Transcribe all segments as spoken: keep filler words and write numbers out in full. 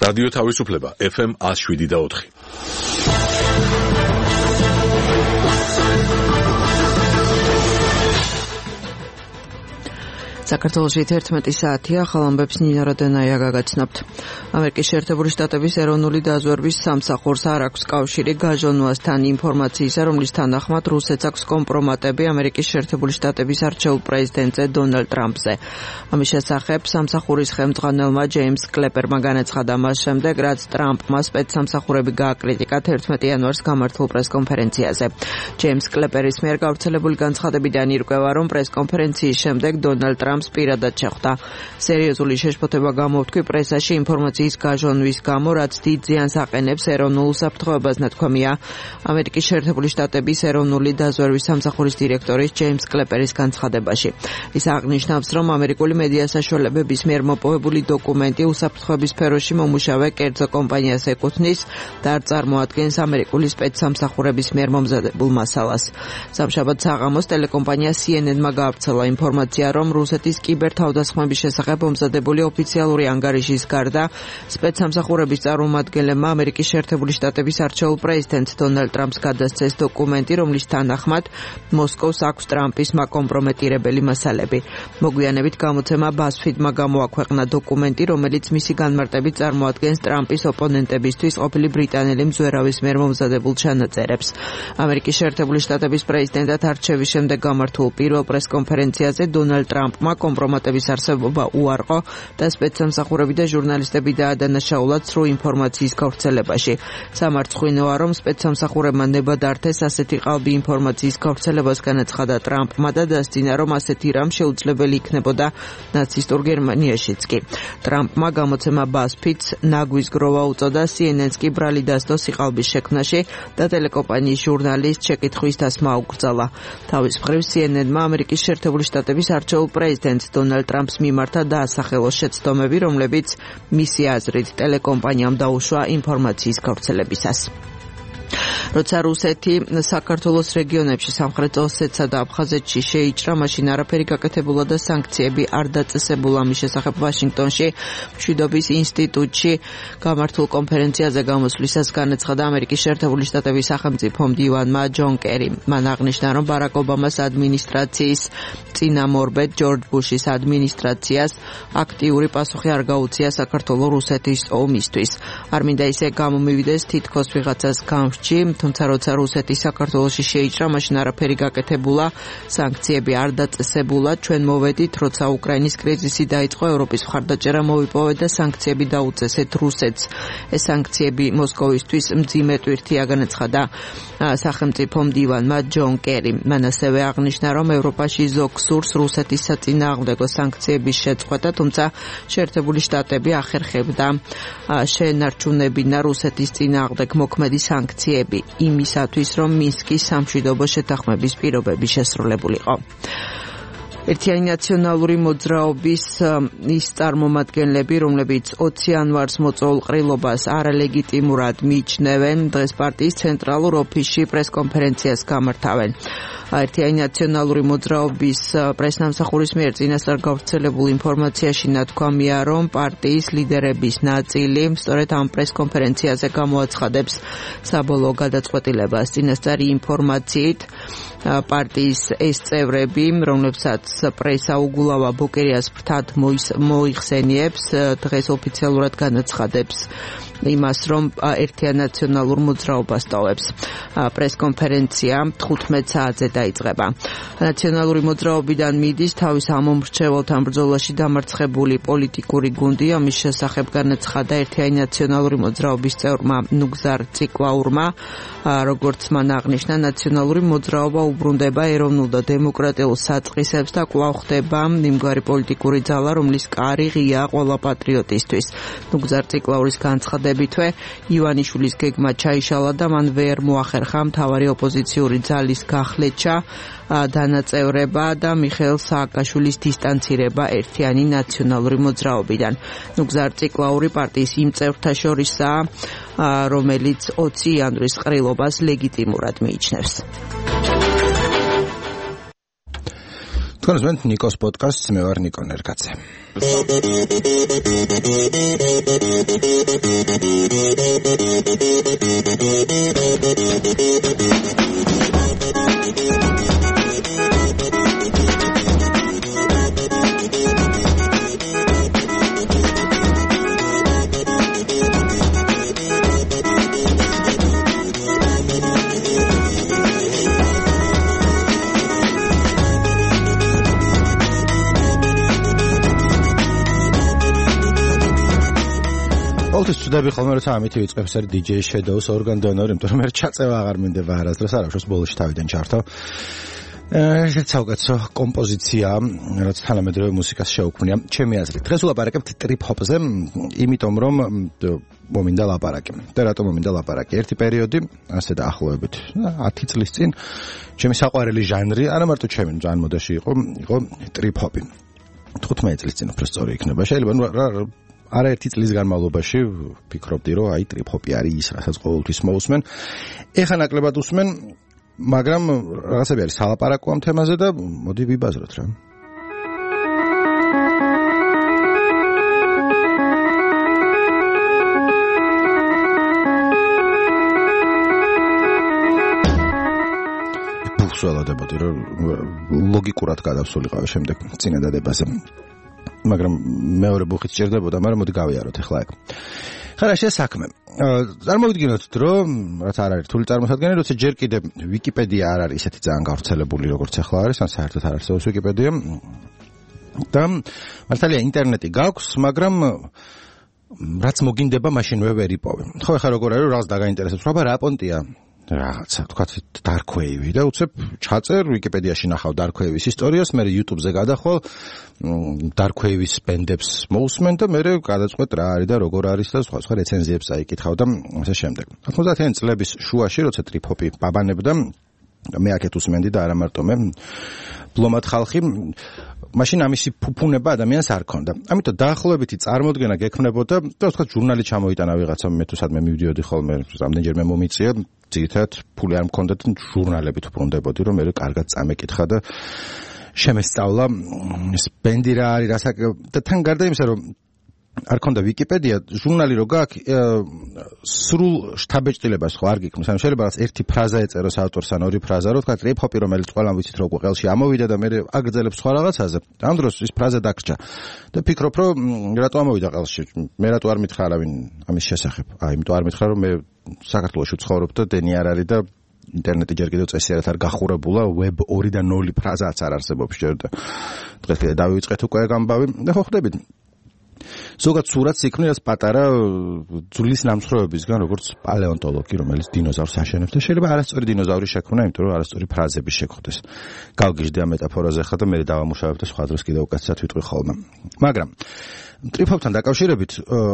რადიო თავისუფლება ეფ ემ one oh seven და four. საქართველოში თერთმეტი საათია, ახალ ამბებს ნინო როდენაია გაგაცნობთ. ამერიკის შეერთებული შტატების ეროვნული დაზვერვის სამსახურს არ აქვს კავშირი გაჟონვასთან ინფორმაციისა, რომლის თანახმად რუსეთს აქვს კომპრომატები ამერიკის შეერთებული შტატების არჩეულ პრეზიდენტზე დონალდ ტრამპზე. ამის შესახებ სამსახურის ხელმძღვანელმა ჯეიმს კლეპერმა განაცხადა მას შემდეგ, რაც ტრამპმა სპეცსამსახურები გააკრიტიკა თერთმეტი იანვარს გამართულ პრესკონფერენციაზე. ჯეიმს კლეპერის მიერ გავრცელებული განცხადებიდან ირკვევა, რომ პრესკონფერენციის შემდეგ დონალდ ტრამპს პირადად შეხვდა. სერიოზული შეშფოთება გამოვთქვი პრესაში ინფორმაციის გაჟონვის გამო, რაც დიდ ზიანს აყენებს ეროვნულ უსაფრთხოებას, ნათქვამია ამერიკის შეერთებული შტატების ეროვნული დაზვერვის სამსახურის დირექტორის ჯეიმს კლეპერის განცხადებაში. ის აღნიშნავს, რომ ამერიკული მედია საშუალებების მიერ მოპოვებული დოკუმენტი უსაფრთხოების სფეროში მომუშავე კერძო კომპანიას ეკუთვნის და არ წარმოადგენს ამერიკული სპეცსამსახურების მიერ მომზადებულ მასალას. სამშაბათ საღამოს ტელეკომპანია სი ენ ენ-მა გაავრცელა ინფორმაცია, რომ რუსეთის კიბერთავდასხმების შესახებ მომზადებული ოფიციალური ანგარიშის გარდა სპეცსამსახურების წარმომადგენლებმა ამერიკის შეერთებული შტატების არჩეულ პრეზიდენტ დონალდ ტრამპს გადასცეს დოკუმენტი, რომლის თანახმად მოსკოვს აქვს ტრამპის მაკომპრომეტირებელი მასალები. მოგვიანებით გამოცემა BuzzFeed-მა გამოაქვეყნა დოკუმენტი, რომელიც მისი განმარტებით წარმოადგენს ტრამპის ოპონენტებისთვის ყოფილი ბრიტანელი მზვერავის მიერ მომზადებულ ჩანაწერებს. ამერიკის შეერთებული შტატების პრეზიდენტად არჩევის შემდეგ გამართულ პირველ პრესკონფერენციაზე დონალდ ტრამპმა კომპრომატების არსებობა უარყო და სპეცსამსახურები და ჟურნალისტები დაადანაშაულა ცრუ ინფორმაციის გავრცელებაში. სამარცხვინოა, რომ სპეცსამსახურებმა ნება დართეს ასეთი ყალბი ინფორმაციის გავრცელებას, განაცხადა ტრამპმა და დასძინა, რომ ასეთი რამ შეუძლებელი იქნებოდა ნაცისტურ გერმანიაშიც კი. ტრამპმა გამოცემა BuzzFeed-ს ნაგვის გროვა უწოდა, სი ენ ენ-ს კი ბრალი დასდო სიყალბის შექმნაში და ტელეკომპანიის ჟურნალისტ შეკითხვის დასმა უკრძალა. თავის მხრივ სი ენ ენ-მა ამერიკის შეერთებული შტატების არჩეულ პრეზიდენტ დონალდ ტრამპს მიმართა დაასახელო შეცდომები, რომლებიც მისი აზრით ტელეკომპანიამ დაუშვა ინფორმაციის გავრცელებისას. როცა რუსეთი საქართველოს რეგიონებში სამხრეთ ოსეთსა და აფხაზეთში შეიჭრა, მაშინ არაფერი გაკეთებულა და სანქციები არ დაწესებულა. ამის შესახებ ვაშინგტონში მშვიდობის ინსტიტუტში გამართულ კონფერენციაზე გამოსვლისას განაცხადა ამერიკის შეერთებული შტატების სახელმწიფო მდივანმა ჯონ კერიმ. მან აღნიშნა, რომ ბარაკ ობამას ადმინისტრაციის წინამორბედ ჯორჯ ბუშის ადმინისტრაციას აქტიური პასუხი არ გაუწია საქართველოს რუსეთის ომისთვის. არ მინდა ისე გამომივიდეს თითქოს ვიღაცას გამსჭი, თუმცა როცა რუსეთი საქართველოში შეიჭრა, მაშინ არაფერი გაკეთებულა, სანქციები არ დაწესებულა. ჩვენ მოვედით, როცა უკრაინის კრიზისი დაიწყო, ევროპის მხარდაჭერა მოვიპოვეთ და სანქციები დაუწესეთ რუსეთს. ეს სანქციები მოსკოვისთვის მძიმე ტვირთია, განაცხადა სახელმწიფო მდივანმა ჯონ კერიმ. მან ასევე აღნიშნა, რომ ევროპაში ზოგ სურს რუსეთის საწინააღმდეგო სანქციების შეწყვეტა, თუმცა შეერთებული შტატები ახერხებდა შეენარჩუნებინა რუსეთის წინააღმდეგ მოქმედი სანქციები იმისათვის, რომ მინსკის სამშვიდობო შეთანხმების პირობები შესრულებულიყო. ერთიანი ნაციონალური მოძრაობის ის წარმომადგენლები, რომლებიც ოცი იანვარს მოწვეულ ყრილობას არალეგიტიმურად მიიჩნევენ, დღეს პარტიის ცენტრალურ ოფისში პრესკონფერენციას გამართავენ. ერთიანი ნაციონალური მოძრაობის პრესნამსახურის მიერ წინასწარ გავრცელებულ ინფორმაციაში ნათქვამია, რომ პარტიის ლიდერების ნაწილი სწორედ ამ პრესკონფერენციაზე გამოაცხადებს საბოლოო გადაწყვეტილებას. წინასწარი ინფორმაციით პარტიის ეს წევრები, რომლებსაც პრესა უგულავა ბოკერიას ფრთად მოიხსენიებს, დღეს ოფიციალურად განაცხადებს იმას, რომ ერთიან ნაციონალურ მოძრაობას ტოვებს. პრესკონფერენცია თხუთმეტ საათზე დაიწყება. ნაციონალური მოძრაობიდან მიდის თავის ამომრჩეველთან ბრძოლაში დამარცხებული პოლიტიკური გუნდი. ამის შესახებ განაცხადა ერთიანი ნაციონალური მოძრაობის წევრმა ნუგზარ ციკლაურმა. როგორც მან აღნიშნა, ნაციონალური მოძრაობა უბრუნდება ეროვნულ და დემოკრატიულ საწყისებს და კვლავ ხდება იმგვარი პოლიტიკური ძალა, რომლის კარი ღია ყველა პატრიოტისთვის. ნუგზარ ციკლაურის განცხადებითვე ივანიშვილის გეგმა ჩაიშალა და მან ვერ მოახერხა მთავარი ოპოზიციური ძალის გახლეჩა, დანაწევრება და მიხეილ სააკაშვილის დისტანცირება ერთიანი ნაციონალური მოძრაობიდან. ნუგზარ ციკლაური პარტიის იმ წევრთა შორისაა, რომელიც ოცი იანვრის ყრილობას ლეგიტიმურად მიიჩნევს. თქვენ უსმენთ ნიკოს პოდკასტს, მე ვარ ნიკო ნერგაძე. ყოველთვის ვწდები ხოლმე, როცა ამით ვიწყებს ერთ დი-ჯეი Shadows ორგან დონორი, იმიტომ რომ მე ჩაწევა აღარ მინდება არასდროს, არაფერს ბოლოში თავიდან ჩართო. ეს საუკეთესო კომპოზიცია, რაც თანამედროვე მუსიკას შეუქმნია. ჩემი აზრით, დღეს ვლაპარაკებთ ტრიპ-ჰოპზე, იმიტომ რომ მომინდა ლაპარაკი. და რატომ მომინდა ლაპარაკი? ერთი პერიოდი, ასე დაახლოებით ათი წლის წინ, ჩემი საყვარელი ჟანრი, არა მარტო ჩემი, ძალიან მოდაში იყო, იყო ტრიპ-ჰოპი. თხუთმეტი წლის წინ უფრო სწორი იქნება. შეიძლება არაერთი წლის განმავლობაში ვფიქრობდი, რომ აი ტრიპ-ჰოპი არის ის, რასაც ყოველთვის მოусმენ. ეხლა ნაკლებად უსმენ, მაგრამ რაღაცები არის სალაპარაკო ამ თემაზე და მოდი ვიბაზროთ რა. ვსველადებოდი, რომ ლოგიკურად გადავსულიყავი შემდეგ წინადადებაზე. მაგრამ მეორე ბუხით სჭირდებოდა, მაგრამ მოდი გავიაროთ ახლა ეგ. ხა რა შესაქმე. წარმოვიდგინოთ, რომ რაც არ არის რთული წარმოსადგენელი, როცა ჯერ კიდევ ვიკიპედია არ არის ისეთი ძალიან გავრცელებული, როგორც ახლა არის, ან საერთოდ არ არსებობს ვიკიპედია. და მართალია ინტერნეტი გაქვს, მაგრამ რაც მოგინდება, მაშინვე ვერ იპოვე. ხო, ახლა როგორ არის, რაღაც დაგაინტერესებს, რა რა პონტია? რაღაცა, თქვათ Dark Wave და უცებ ჩაწერ ვიკიპედიაში ნახავ Dark Wave-ის ისტორიას, მე YouTube-ზე გადახვალ Dark Wave-ის ბენდებს მოусმენ და მე გადაწყვეტ რა არის და როგორ არის და სხვა სხვა რეცენზიებს აიკითხავ და ასე შემდეგ. ათმოცდაათიანი წლების შუაში, როცა ტრიპ-ჰოპი ბაბანებდა, მე აქეთ უსმენდი და არა მარტო მე, ბლომად ხალხი, მაშინ ამისი ფუფუნება ადამიანს არ ქონდა. ამიტომ დაახლოებითი წარმოდგენა გექნებოდა და თქვა ჟურნალი ჩამოიტანა ვიღაცა, მე თუ სადმე მივდიოდი ხოლმე, რამდენჯერმე მომიწია, ძირითადად ფული არ მქონდა და ჟურნალებით უბრუნდებოდი, რომ მე კარგად წამეკითხა და შემესწავლა ეს ბენდი რა არის, რასაკ და თან გარდა იმისა, რომ არ ქონდა ვიკიპედია, ჟურნალი რო გაქვს, სრულ შთაბეჭდილებას ხო არ გიქმნის. ანუ შეიძლება რაღაც ერთი ფრაზა ეწეროს ავტორს ან ორი ფრაზა, რო თქვა ტრიპ-ჰოპი, რომელიც ყველამ ვიცით რომ ყელში ამოვიდა და მე აგრძელებს სხვა რაღაცაზე. ამ დროს ის ფრაზა დაგჭა. და ფიქრობ, რომ რატო ამოვიდა ყელში? მე რატო არ მითხრა არავინ ამის შესახებ? აი, იმიტომ არ მითხრა, რომ მე საქართველოში ვცხოვრობ და დენი არ არის და ინტერნეტი ჯერ კიდევ წესიერ არ გახურებულა, web ორი და ნული ფრაზაც არ არსებობს ჯერ და დღეს კიდე დავივიწყეთ უკვე ეგ ამბავი და ხო ხვდებით. ზოგადად სურათს იქნი ეს პატარა ძვლის ნამსხვრევებისგან, როგორც პალეონტოლოგი, რომელიც დინოზავრს აშენებს და შეიძლება არასწორი დინოზავრი შექმნა, იმიტომ რომ არასწორი ფრაზები შეგხვდეს. გავგიჟდი ამ მეტაფორაზე ხა და მე დავამუშავებ და სხვა დროს კიდევ უკეთესად ვიტყვი ხოლმე. მაგრამ ტრიპ-ჰოპთან დაკავშირებით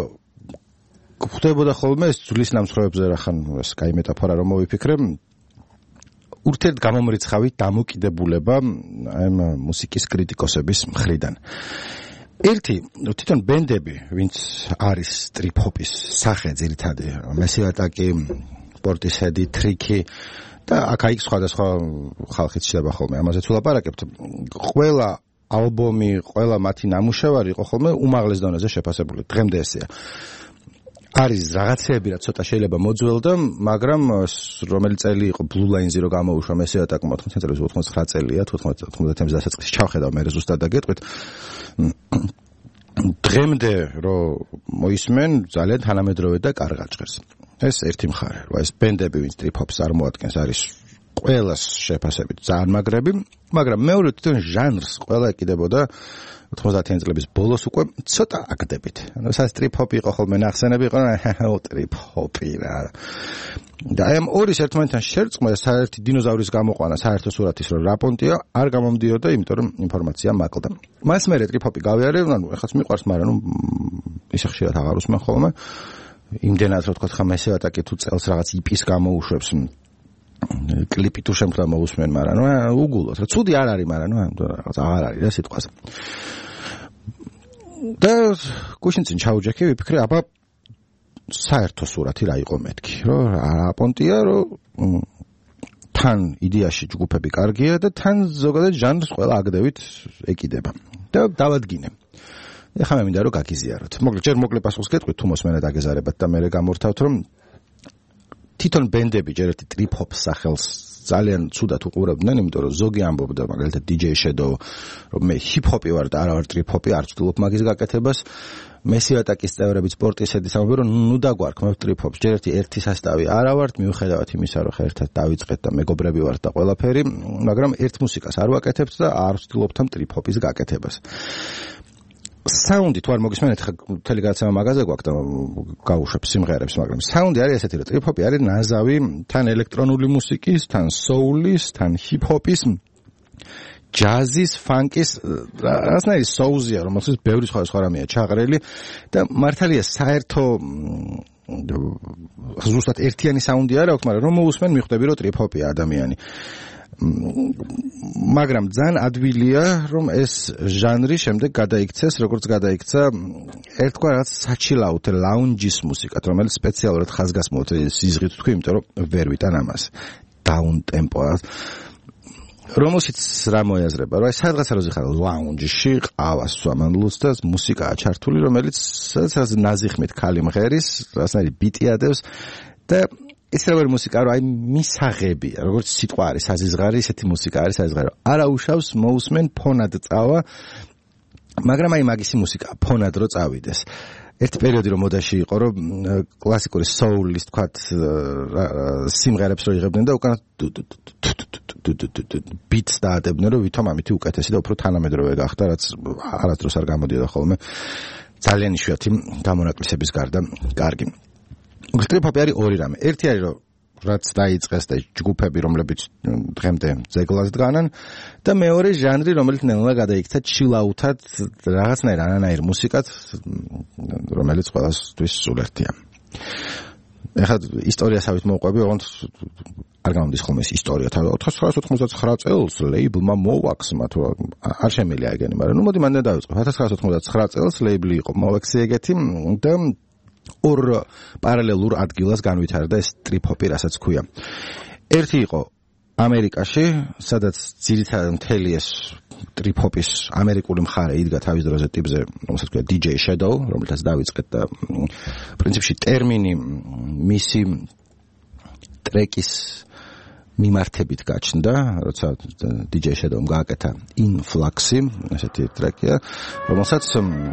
ხვდებოდა ხოლმე ეს ძვლის ნამსხვრევებზე რახან ეს კაი მეტაფორა რომ მოვიფიქრე, ურთიერთ გამომრიცხავი დამოკიდებულება ამ მუსიკის კრიტიკოსების მხრიდან. ერთი თვითონ ბენდები, ვინც არის ტრიპ-ჰოპის სახე ძირითადი, Massive Attack, Portishead, Tricky და აქ-იქ სხვადასხვა ხალხიც შეიძლება ხოლმე ამაზე თუ ლაპარაკებთ. ყველა ალბომი, ყველა მათი ნამუშევარი იყო ხოლმე უმაღლეს დონეზე შეფასებული. დღემდე ესეა. არის რაღაცეები, რაც ცოტა შეიძლება მოძველდა, მაგრამ რომელი წელი იყო Blue Lines-ი რო გამოუშვა Massive Attack ოთხმოცდაათი წელს ოთხმოცდათხმეტ წელია, თხუთმეტი დასაწყისში ჩავხედავ მე ზუსტად და გეტყვით. დღემდე რო მოისმენ ძალიან თანამედროვე და კარგად ჟღერს. ეს ერთი მხარე, რა ეს ბენდები ვინც ტრიპ-ჰოპს წარმოადგენს არის ყველას შეფასებით ძალიან მაგრები, მაგრამ მეორე თვითონ ჟანრს ყველა ეკიდებოდა ოთხმოცდაათიანი წლების ბოლოს უკვე ცოტა აკდებით. ანუ სას ტრიპ-ჰოპი იყო ხოლმე ნახსენები იყო რა ტრიპ-ჰოპი რა. და ამ ორი ერთმანეთთან შერწყმა საერთი დინოზავრის გამოყვანა საერთო სურათის რო რაპონტია არ გამომდიოდა, იმიტომ რომ ინფორმაცია მაკლდა. მას მერე ტრიპ-ჰოპი გავიარე, ანუ ეხლაც მიყვარს, მაგრამ ნუ ისე ხშირად აღარ უსმენ ხოლმე. იმდენად რო თქვა ხა Massive Attack თუ წელს რაღაც იპის გამოუშვებს კლიპი თუ შემთხვევა მოусმენ, მაგრამ ნუ უგულოთ რა ცუდი არ არის, მაგრამ ნუ რაღაც აღარ არის რა სიტყვაზე. და გუშინ წინ ჩაუჯექი, ვიფიქრე, აბა საერთო სურათი რა იყო მეთქი, რომ რა პონტია, რომ თან იდეაში ჯგუფები კარგია და თან ზოგადად ჟანრს ყველა აგდევით ეკიდება. და დავადგინე. ეხლა მე მინდა რომ გაგიზიაროთ. მოკლედ ჯერ მოკლე პასუხს გეტყვით თუ მოსმენად აგეზარებათ და მე გამორთავთ რომ თვითონ ბენდები ჯერ ერთი ტრიპ-ჰოპ სახელს ძალიან ცუდად უყურებდნენ, იმიტომ რომ ზოგი ამბობდა მაგალითად დი ჯეი Shadow რომ მე ჰიპ-ჰოპი ვარ და არა ვარ ტრიპ-ჰოპი, არ ვცდილობ მაგის გაკეთებას. მესი ატაკის წევრებიც სპორტისედის ამბობენ რომ ნუ დაგვარქმევთ ტრიპ-ჰოპს. ჯერ ერთი ერთი სასტავი არა ვართ, მიუხედავად იმისა რომ ხერთად დავიწყეთ და მეგობრები ვართ და ყველაფერი, მაგრამ ერთ მუსიკას არ ვაკეთებთ და არ ვცდილობთ ამ ტრიპ-ჰოპის გაკეთებას. საუნდი თუ არ მოგისმენთ, ხა მთელი გადაცემა მაგაზე გვაქვს და გავუშვებ სიმღერებს, მაგრამ საუნდი არის ესეთი, რომ ტრიპ-ჰოპი არის ნაზავი თან ელექტრონული მუსიკის, თან soul-ის, თან ჰიპ-ჰოპის, ჯაზის, ფანკის, რაღაცნაირი soul-ზია, რომელსაც ბევრი სხვადასხვა რამეა ჩაყრელი და მართალია საერთო ზუსტად ერთიანი საუნდი არ აქვს, მაგრამ რომ მოусმენ მიხვდები რომ ტრიპ-ჰოპია ადამიანი. მაგრამ ძალიან ადვილია რომ ეს ჟანრი შემდეგ გადაიქცეს, როგორც გადაიქცა ერთგვარ რაღაც საჩილაუთ ლაუნჯის მუსიკად, რომელიც სპეციალურად ხაზგასმოთ სიზღით თქვი, იმიტომ რომ ვერ ვიტან ამას. დაუნ ტემპო რომელშიც რა მოიაზრება, რომ აი სადღაც როზე ხარ ლაუნჯში, ყავას სვამანლუს და მუსიკაა ჩართული, რომელიც სადაც ნაზიხმით ქალი მღერის, რაღაცნაირი ბიტი ადევს და ეს რა მუსიკა რა აი მისაღებია, როგორც სიტყვა არის საზიზღარი, ესეთი მუსიკა არის საზიზღარი. არა უშავს მოусმენ ფონად წავა, მაგრამ აი მაგისი მუსიკა ფონად რო წავიდეს. ერთ პერიოდი რომ მოდაში იყო, რომ კლასიკური soul-ის თქვათ სიმღერებს რო იღებდნენ და უკან beats დაადებდნენ, რომ ვითომ ამითი უკეთესი და უფრო თანამედროვე გახდა, რაც არასდროს არ გამოდიოდა ხოლმე. ძალიან იშვიათი გამონაკლისების გარდა კარგი. ტრიპ-ჰოპი არის ორი რამე. ერთი არის რომ რაც დაიწყეს და ჯგუფები რომლებიც დღემდე ძეგლას დგანან და მეორე ჟანრი რომელიც ნელა გადაიქცა ჩილაუთად რაღაცნაირ ანანაირ მუსიკად რომელიც ყველასთვის სულერთია. ეხლა ისტორიასავით მოვყვები, ოღონდ არ გამომდის ხოლმე ეს ისტორია. ოთხ ათას ოცდათხმეტ წელს ლეიბლმა მოვაქსმა თუ არ შემიძლია ეგენი, მაგრამ ნუ მოდი მანდ დავიწყო. ათას ათას ოცდათხმეტ წელს ლეიბლი იყო მოვაქსი ეგეთი და ორ პარალელურ ადგილას განვითარდა ეს ტრიპ-ჰოპი, რასაც ქვია. ერთი იყო ამერიკაში, სადაც ძირითადად მთელი ეს ტრიპ-ჰოპის ამერიკული მხარე იდგა თავის დროზე ტიპზე, რომელსაც ქვია დი ჯეი Shadow, რომელთაც დავიწყეთ და პრინციპში ტერმინი მისი ტრეკის მიმართებით გაჩნდა, როცა დი ჯეი Shadow-მ გააკეთა Influx-ი, ესეთი ტრეკია, რომელსაც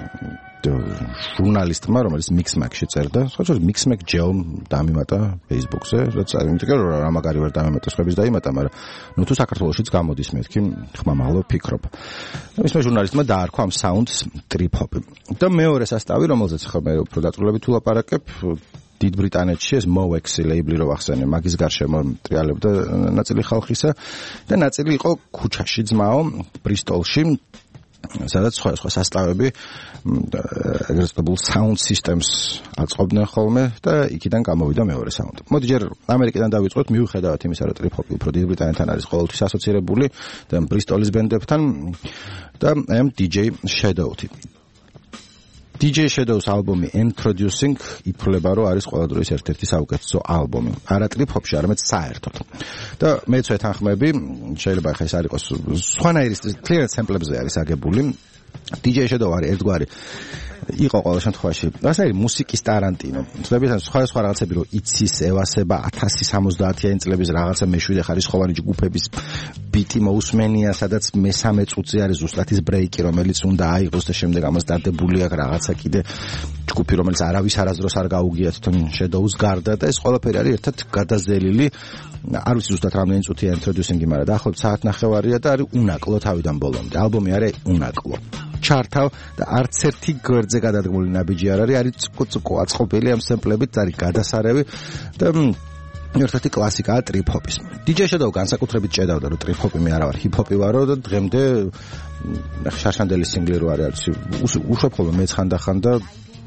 ჟურნალისტმა, რომელიც Mixmag-ში წერდა, სხვა Mixmag Geo-მ დამიმატა Facebook-ზე, რაც იმიტომ რომ რა მაგარი ვერ დამიმატა, სხვების დაიმატა, მაგრამ ნუ თუ საქართველოშიც გამოდის მეთქი, ხმამაღლა ვფიქრობ. მისმა ჟურნალისტმა დაარქვა ამ sounds trip-hop. და მეორე სასტავი, რომელზეც ხოლმე უფრო დაწვრილებით ვლაპარაკებ, დიდ ბრიტანეთში ეს Mowax ლეიბლი რო ახსენე, მაგის გარშემო ტრიალებდა ნაწილი ხალხისა და ნაწილი იყო ქუჩაში ძმაო, ბრისტოლში, სადაც სხვა სხვა სასტავები ეგრეთ წოდებულ sound systems აწყობდნენ ხოლმე და იქიდან გამოვიდა მეორე sound. მოდი ჯერ ამერიკიდან დავიწყოთ, მიუხედავად იმისა, რომ ტრიპ-ჰოპი უფრო დიდ ბრიტანეთთან არის ყოველთვის ასოცირებული და ბრისტოლის ბენდებთან და ამ დი ჯეი Shadow-ი. დი ჯეი Shadow-ს ალბომი Introducing ითვლება, რომ არის ყველა დროის ერთ-ერთი საუკეთესო ალბომი. არა ტრიპ-ჰოპში, არამედ საერთოდ. და მეც ვეთანხმები, შეიძლება ხა ეს არ იყოს სხვანაირი clear sample-ებზე არის აგებული. დი ჯეი Shadow არის ერთგვარი იყო ყოველ შემთხვევაში. ასეთი მუსიკის ტარანტინო. ცნობიერად სხვადასხვა რაღაცები რო იცის, ევასება ათასი სამოცდაათიანი წლების რაღაცა მეშვიდე ხარისხოვანი ჯგუფების ბიტი მოусმენია, სადაც მესამე წუთზე არის ზუსტად ის ბრეიკი, რომელიც უნდა აიღოს და შემდეგ ამას დადებული აქვს რაღაცა კიდე ჯგუფი, რომელიც არავის არასდროს არ გაუგია თვითონ Shadow-ს გარდა და ეს ყველაფერი არის ერთად გადაზელილი. არ ვიცი ზუსტად რამდენი წუთია Introducing-ი, მაგრამ დაახლოებით საათნახევარია და არის უნაკლო თავიდან ბოლომდე. ალბომი არის უნაკლო. ჩართავ და არც ერთი გვერდზე გადადგმული ნაბიჯი არ არის, არის წკუწკუ აწყობილი ამ სემპლებით, არის გადასარევი და ერთ-ერთი კლასიკაა ტრიპ-ჰოპის. დი ჯეი Shadow განსაკუთრებით ჭედავდა, რომ ტრიპ-ჰოპი მე არა ვარ, ჰიპ-ჰოპი ვარო და დღემდე შარშანდელი სინგლი რო არის, უშვებ ხოლმე მეც ხანდახან და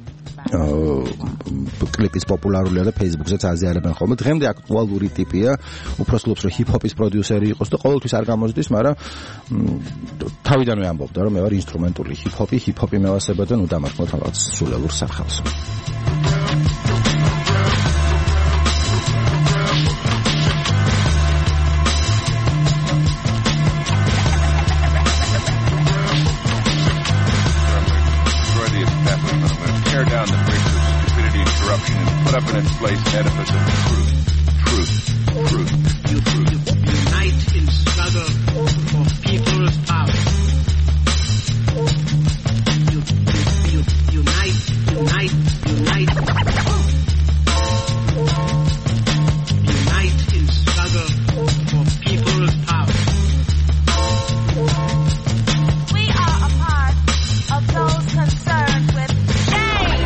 კლიპის პოპულარულია და Facebook-ზეც აზიარებენ ხოლმე. დღემდე აქტუალური ტიპია, უბრალოდ რომ ჰიპ-ჰოპის პროდიუსერი იყოს და ყოველთვის არ გამოსდის, მაგრამ თავიდანვე ამბობდა, რომ მე ვარ ინსტრუმენტული ჰიპ-ჰოპი, ჰიპ-ჰოპი მევასება და ნუ დამარხმოთ რაღაც სულელურ სახელს. misplaced edifice of truth, truth, truth. You, you unite in struggle for people's power. You, you, you unite, unite, unite. Unite in struggle for people's power. We are a part of those concerned with change.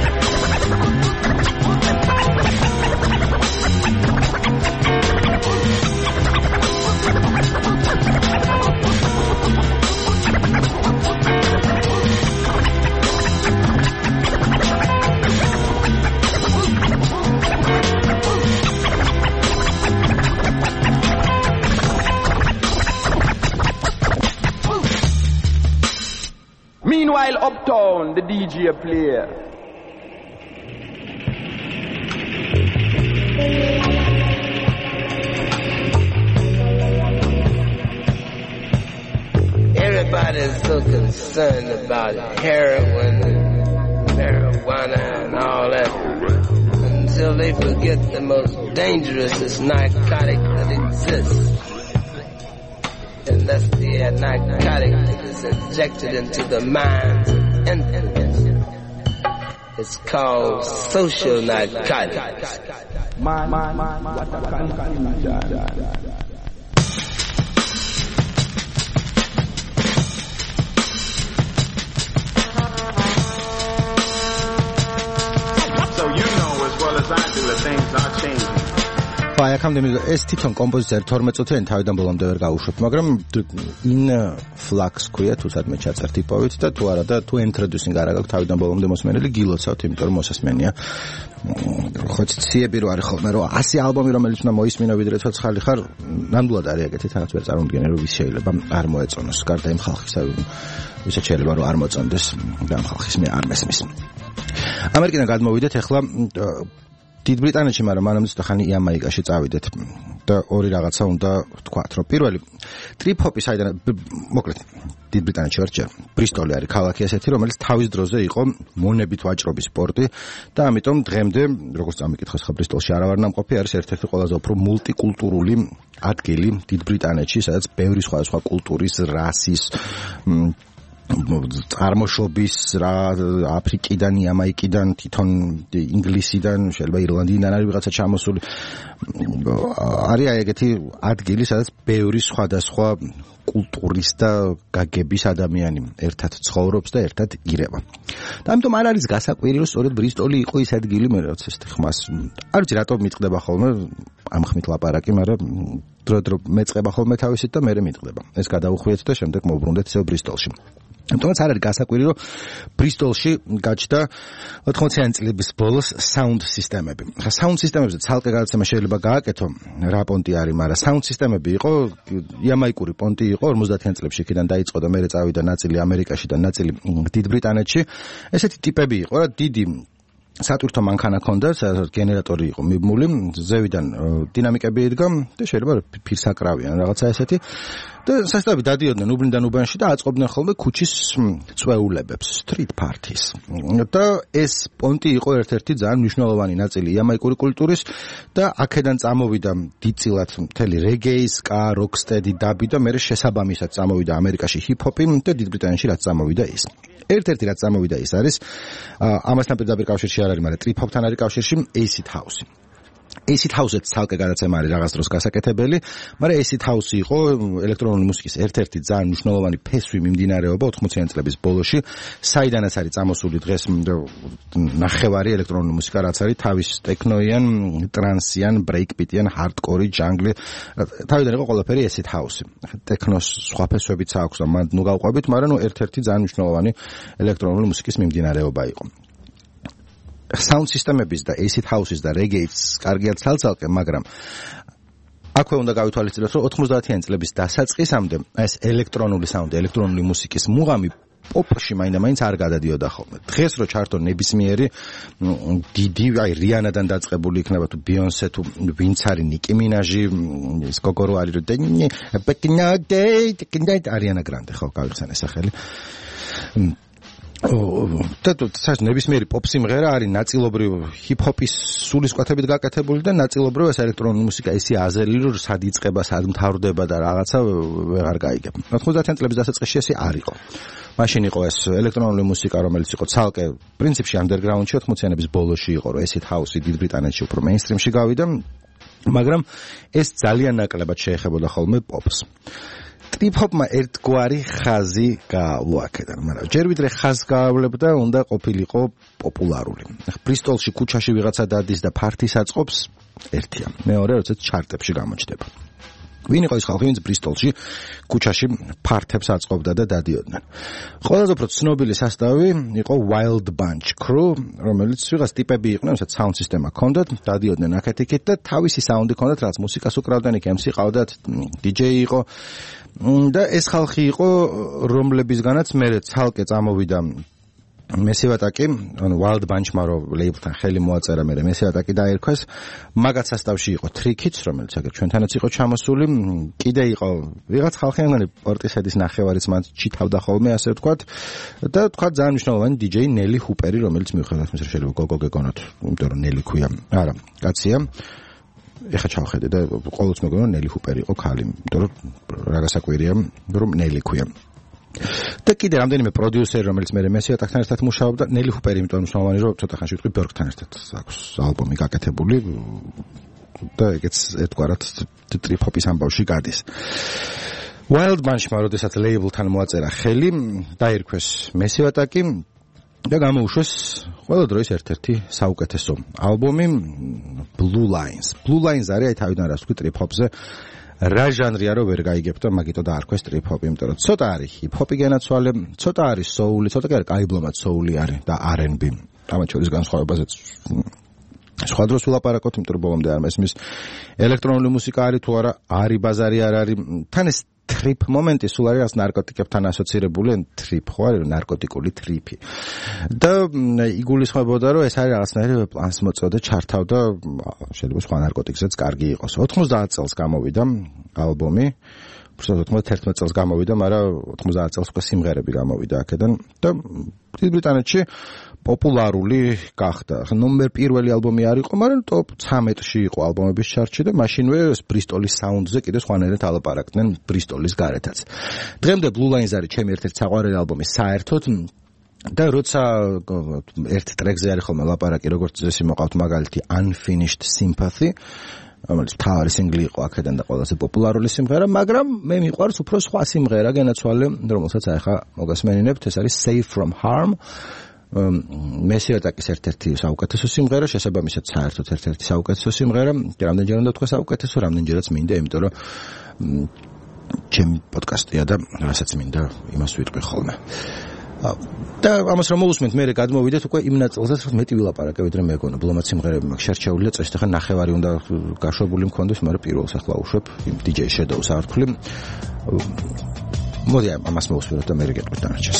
Meanwhile, uptown, the D J player. Everybody's so concerned about heroin and marijuana and all that until they forget the most dangerous narcotic that exists. And that's the narcotic that is injected into the minds of infants. It's called social narcotics. Man, man, man, what a confusion. So you know as well as I do that things are changing. აი აქამდე ეს თვითონ კომპოზიცია თორმეტ წუთიანი თავიდან ბოლომდე ვერ გავუშვებ, მაგრამ in flux ქვია თუ სადმე ჩაწერ ტიპოვით და თუ არა და თუ introducing არა გაქვს თავიდან ბოლომდე მოსმენელი გილოცავთ, იმიტომ რომ მოსასმენია. ხო ციები რო არის ხოლმე რომ ასი ალბომი რომელიც უნდა მოისმინო ვიდრე ცოცხალი ხარ, ნამდვილად არის ეგეთი თანაც ვერ წარმოვიდგენე რომ ვის შეიძლება არ მოეწონოს, გარდა იმ ხალხისა ვისაც შეიძლება რომ არ მოწონდეს და ამ ხალხის მე არ მესმის. ამერიკიდან გადმოვიდეთ ახლა დიდ ბრიტანეთში, მაგრამ მანამდე ცოტა ხანი იამაიკაში წავიდეთ და ორი რაღაცა უნდა ვთქვათ, რომ პირველი ტრიპ-ჰოპი საიდან მოკლედ დიდ ბრიტანეთში ვარ ჯერ. ბრისტოლი არის ქალაქი ესეთი, რომელიც თავის დროზე იყო მონებით ვაჭრობის სპორტი და ამიტომ დღემდე, როგორც წამიკითხეს ხა ბრისტოლში არა ვარ ნამყოფი, არის ერთ-ერთი ყველაზე უფრო მულტიკულტურული ადგილი დიდ ბრიტანეთში, სადაც ბევრი სხვადასხვა კულტურის, რასის წარმოშობის რა აფრიკიდან, იამაიკიდან, თვითონ ინგლისიდან, შეიძლება ირლანდიიდან არის ვიღაცა ჩამოსული. არის ეგეთი ადგილი, სადაც ბევრი სხვადასხვა კულტურის და გაგების ადამიანი ერთად ცხოვრობს და ერთად ირევა. და ამიტომ არ არის გასაკვირი, რომ სწორედ ბრისტოლი იყო ის ადგილი, მე რაც ეს ხმას. არ ვიცი რატომ მიტყდება ხოლმე ამ ხმით ლაპარაკი, მაგრამ დრო-დრო მეწყება ხოლმე თავისით და მე მიტყდება. ეს გადავუხვიეთ და შემდეგ მოვბრუნდეთ ისევ ბრისტოლში. თუმცა არ არის გასაკვირი, რომ ბრისტოლში გაჩნდა ოთხმოციანი წლების ბოლოს საუნდ სისტემები. ხა საუნდ სისტემებზე ცალკე გადაცემა შეიძლება გააკეთო, რა პონტი არის, მაგრამ საუნდ სისტემები იყო იამაიკური პონტი იყო ორმოცდაათიან წლებში იქიდან დაიწყო და მერე წავიდა ნაწილი ამერიკაში და ნაწილი დიდ ბრიტანეთში. ესეთი ტიპები იყო, რა დიდი სატვირთო მანქანა ჰქონდა, სადაც გენერატორი იყო მიბმული, ზევიდან დინამიკები იდგა და შეიძლება ფირსაკრავიან რაღაცა ესეთი. და სასწრაფი დადიოდნენ უბნიდან უბანში და აწყობდნენ ხოლმე ქუჩის წვეულებებს, street parties. და ეს პონტი იყო ერთ-ერთი ძალიან მნიშვნელოვანი ნაწილი იამაიკური კულტურის და აქედან წამოვიდა დიდწილად მთელი რეგეი, სკა, როკსტედი, დაბი და მერე შესაბამისად წამოვიდა ამერიკაში ჰიპ-ჰოპი და დიდ ბრიტანეთში რაც წამოვიდა ის. ერთ-ერთი რაც წამოვიდა ის არის ამასთან პირდაპირ კავშირში არ არის, მაგრამ ტრიპ-ჰოპთან არის კავშირში acid house. acid house-იც ცალკე გადაცემა არის რაღაც დროს გასაკეთებელი, მაგრამ acid house იყო ელექტრონული მუსიკის ერთ-ერთი ძალიან მნიშვნელოვანი ფესვი მიმდინარეობა ოთხმოციანი წლების ბოლოში, საიდანაც არის წამოსული დღეს ნახევარი ელექტრონული მუსიკა, რაც არის თავის ტექნოიან, ტრანსიან, ბრეიკბიტიან, ჰარდკორი, ჯანგლი. თავიდან იყო ყველაფერი acid house. ტექნოს სხვა ფესვებიც აქვს და მანდ ნუ გავყვებით, მაგრამ ნუ ერთ-ერთი ძალიან მნიშვნელოვანი ელექტრონული მუსიკის მიმდინარეობა იყო. Sound სისტემების და acid house-ის და reggae-ის კარგია ცალ-ცალკე, მაგრამ აქვე უნდა გავითვალისწინოთ, რომ ოთხმოცდაათიანი წლების დასაწყისამდე ეს ელექტრონული საუნდი, ელექტრონული მუსიკის მუღამი პოპში მაინდა-მაინც არ გადადიოდა ხოლმე. დღეს რო ჩართო ნებისმიერი დიდი, აი რიანადან დაწყებული იქნება თუ ბიონსე თუ ვინც არის ნიკი მინაჟი, ის გოგორო არის რომ ბეკინადე, კინდეთ არიანა გრანდე ხო გავიხსენე სახელი. და საერთოდ ნებისმიერი პოპ სიმღერა არის ნაწილობრივ ჰიპ-ჰოპის სულისკვეთებით გაკეთებული და ნაწილობრივ ეს ელექტრონული მუსიკა ისე აზელი, რომ სად იწყება, სად მთავრდება და რაღაცა ვეღარ გაიგებ. ოთხმოცდაათიან წლების დასაწყისში ესე არ იყო. მაშინ იყო ეს ელექტრონული მუსიკა, რომელიც იყო ცალკე პრინციპში ანდერგრაუნდში, ოთხმოციანების ბოლოში იყო, რომ acid house-ი დიდ ბრიტანეთში უფრო მეინსტრიმში გავიდა, მაგრამ ეს ძალიან ნაკლებად შეეხებოდა ხოლმე პოპს. ტრიპ-ჰოპმა ერთგვარი ხაზი გაუაკეთა, მაგრამ ჯერ ვიდრე ხაზს გაავლებდა, უნდა ყოფილიყო პოპულარული. ბრისტოლში ქუჩაში ვიღაცა დადის და ფართის აწყობს, ერთია. მეორე, როდესაც ჩარტებში გამოჩნდება. ვინ იყო ის ხალხი, ვინც ბრისტოლში ქუჩაში ფართებს აწყობდა და დადიოდნენ. ყველაზე უფრო ცნობილი სასტავი იყო Wild Bunch Crew, რომელიც ვიღაც ტიპები იყვნენ, რომელსაც sound system ჰქონდათ, დადიოდნენ აქეთ-იქით და თავისი sound-ი ჰქონდათ, რაც მუსიკას უკრავდნენ, იქ ემსი ყავდათ, დი-ჯეი იყო. და ეს ხალხი იყო, რომლებისგანაც მე ცალკე წამოვიდა მესივატაკი, ანუ Wild Bunch-მა რო ლეიბლთან ხელი მოაწერა, მე მესივატაკი დაერქვეს. მაგათ სასტავში იყო Trick-იც, რომელიც აგერ ჩვენთანაც იყო ჩამოსული. კიდე იყო ვიღაც ხალხი, ანუ პორტისედის ნახევარიც მან ჩითავდა ხოლმე, ასე ვთქვათ. და ვთქვათ ძალიან მნიშვნელოვანი დი-ჯეი ნელი ჰუპერი, რომელიც მიუხედავად იმისა, რომ შეიძლება გოგო გეგონოთ, იმიტომ რომ ნელი ქვია. არა, კაცია. ეხა ჩავხედე და ყოველთვის მეგონა ნელი ჰუპერი იყო ქალი, იმიტომ რომ რა გასაკვირია, რომ ნელი ქვია. და კიდე რამდენიმე პროდიუსერი, რომელიც მე მესიატაკთან ერთად მუშაობდა, ნელი ჰუპერი, იმიტომ რომ მნიშვნელოვანი რომ ცოტა ხანში ვიტყვი ბერგთან ერთად აქვს ალბომი გაკეთებული და ეგეც ერთგვარად ტრიპ-ჰოპის ამბავში გადის. Wild Bunch-მა როდესაც ლეიბლთან მოაწერა ხელი, დაირქვეს მესიატაკი და გამოუშვეს ყველა დროის ერთ-ერთი საუკეთესო ალბომი Blue Lines. Blue Lines არის აი თავიდან რას ვთქვი ტრიპ-ჰოპზე რა ჟანრია რომ ვერ გაიგებ და მაგიტო დაარქვეს ტრიპ-ჰოპი, იმიტომ რომ ცოტა არის ჰიპ-ჰოპი განაცვალე, ცოტა არის soul-ი, ცოტა კი არის კაიბლომად soul-ი არის და არ εν ბი. ამათ შორის განსხვავებაზეც სხვა დროს ვილაპარაკოთ, იმიტომ რომ ბოლომდე არ მესმის ელექტრონული მუსიკა არის თუ არა, არის ბაზარი არ არის. თან ეს ტრიპ მომენტი სულ არის ნარკოტიკებთან ასოცირებული, ტრიპ ხო არის ნარკოტიკული ტრიპი. და იგულისხმებოდა რომ ეს არის რაღაცნაირი პლანს მოწოდა, ჩართავდა, შეიძლება სხვა ნარკოტიკზეც კარგი იყოს. ოთხმოცდაათ წელს გამოვიდა ალბომი. უბრალოდ ოთხმოცდაათი წელს გამოვიდა, მაგრამ ოთხმოცდაათ წელს უკვე სიმღერები გამოვიდა აქედან და დიდ ბრიტანეთში პოპულარული გახდა. ნომერ პირველი ალბომი არ იყო, მაგრამ ტოპ ცხრამეტში იყო ალბომების ჩარტში და მაშინვე ბრისტოლის საუნდზე კიდე სხვანაირად ალაპარაკდნენ ბრისტოლის გარეთაც. დღემდე Blue Lines არის ჩემი ერთ-ერთი საყვარელი ალბომი საერთოდ და როცა ერთ ტრეკზე არის ხოლმე ლაპარაკი, როგორც წესი მოყავთ მაგალითი Unfinished Sympathy, რომელიც თავარი სინგლი იყო აქედან და ყველაზე პოპულარული სიმღერა, მაგრამ მე მიყვარს უფრო სხვა სიმღერა განაცვალე, რომელსაც ახლა მოგასმენინებთ, ეს არის Safe from Harm. მესიატაკის ერთ-ერთი საუკეთესო სიმღერა, შესაბამისად საერთოდ ერთ-ერთი საუკეთესო სიმღერა. რამდენჯერ უნდა თქვა საუკეთესო, რამდენჯერაც მინდა, იმიტომ რომ ჩემი პოდკასტია და რასაც მინდა, იმას ვიტყვი ხოლმე. და ამას რომ მოусმენთ, მე გადმოვიდეთ უკვე იმ ნაწილზე, რომ მეტი ვილაპარაკე, ვიდრე მეგონა. ბლომად სიმღერები მაქვს შერჩეული და წესით ახლა ნახევარი უნდა გაშვებული მქონდეს, მაგრამ პირველს ახლა უშვებ იმ დი-ჯეი Shadows არ ვთვლი. მოდი ამას მოусმენთ და მე გეტყვით დანარჩენს.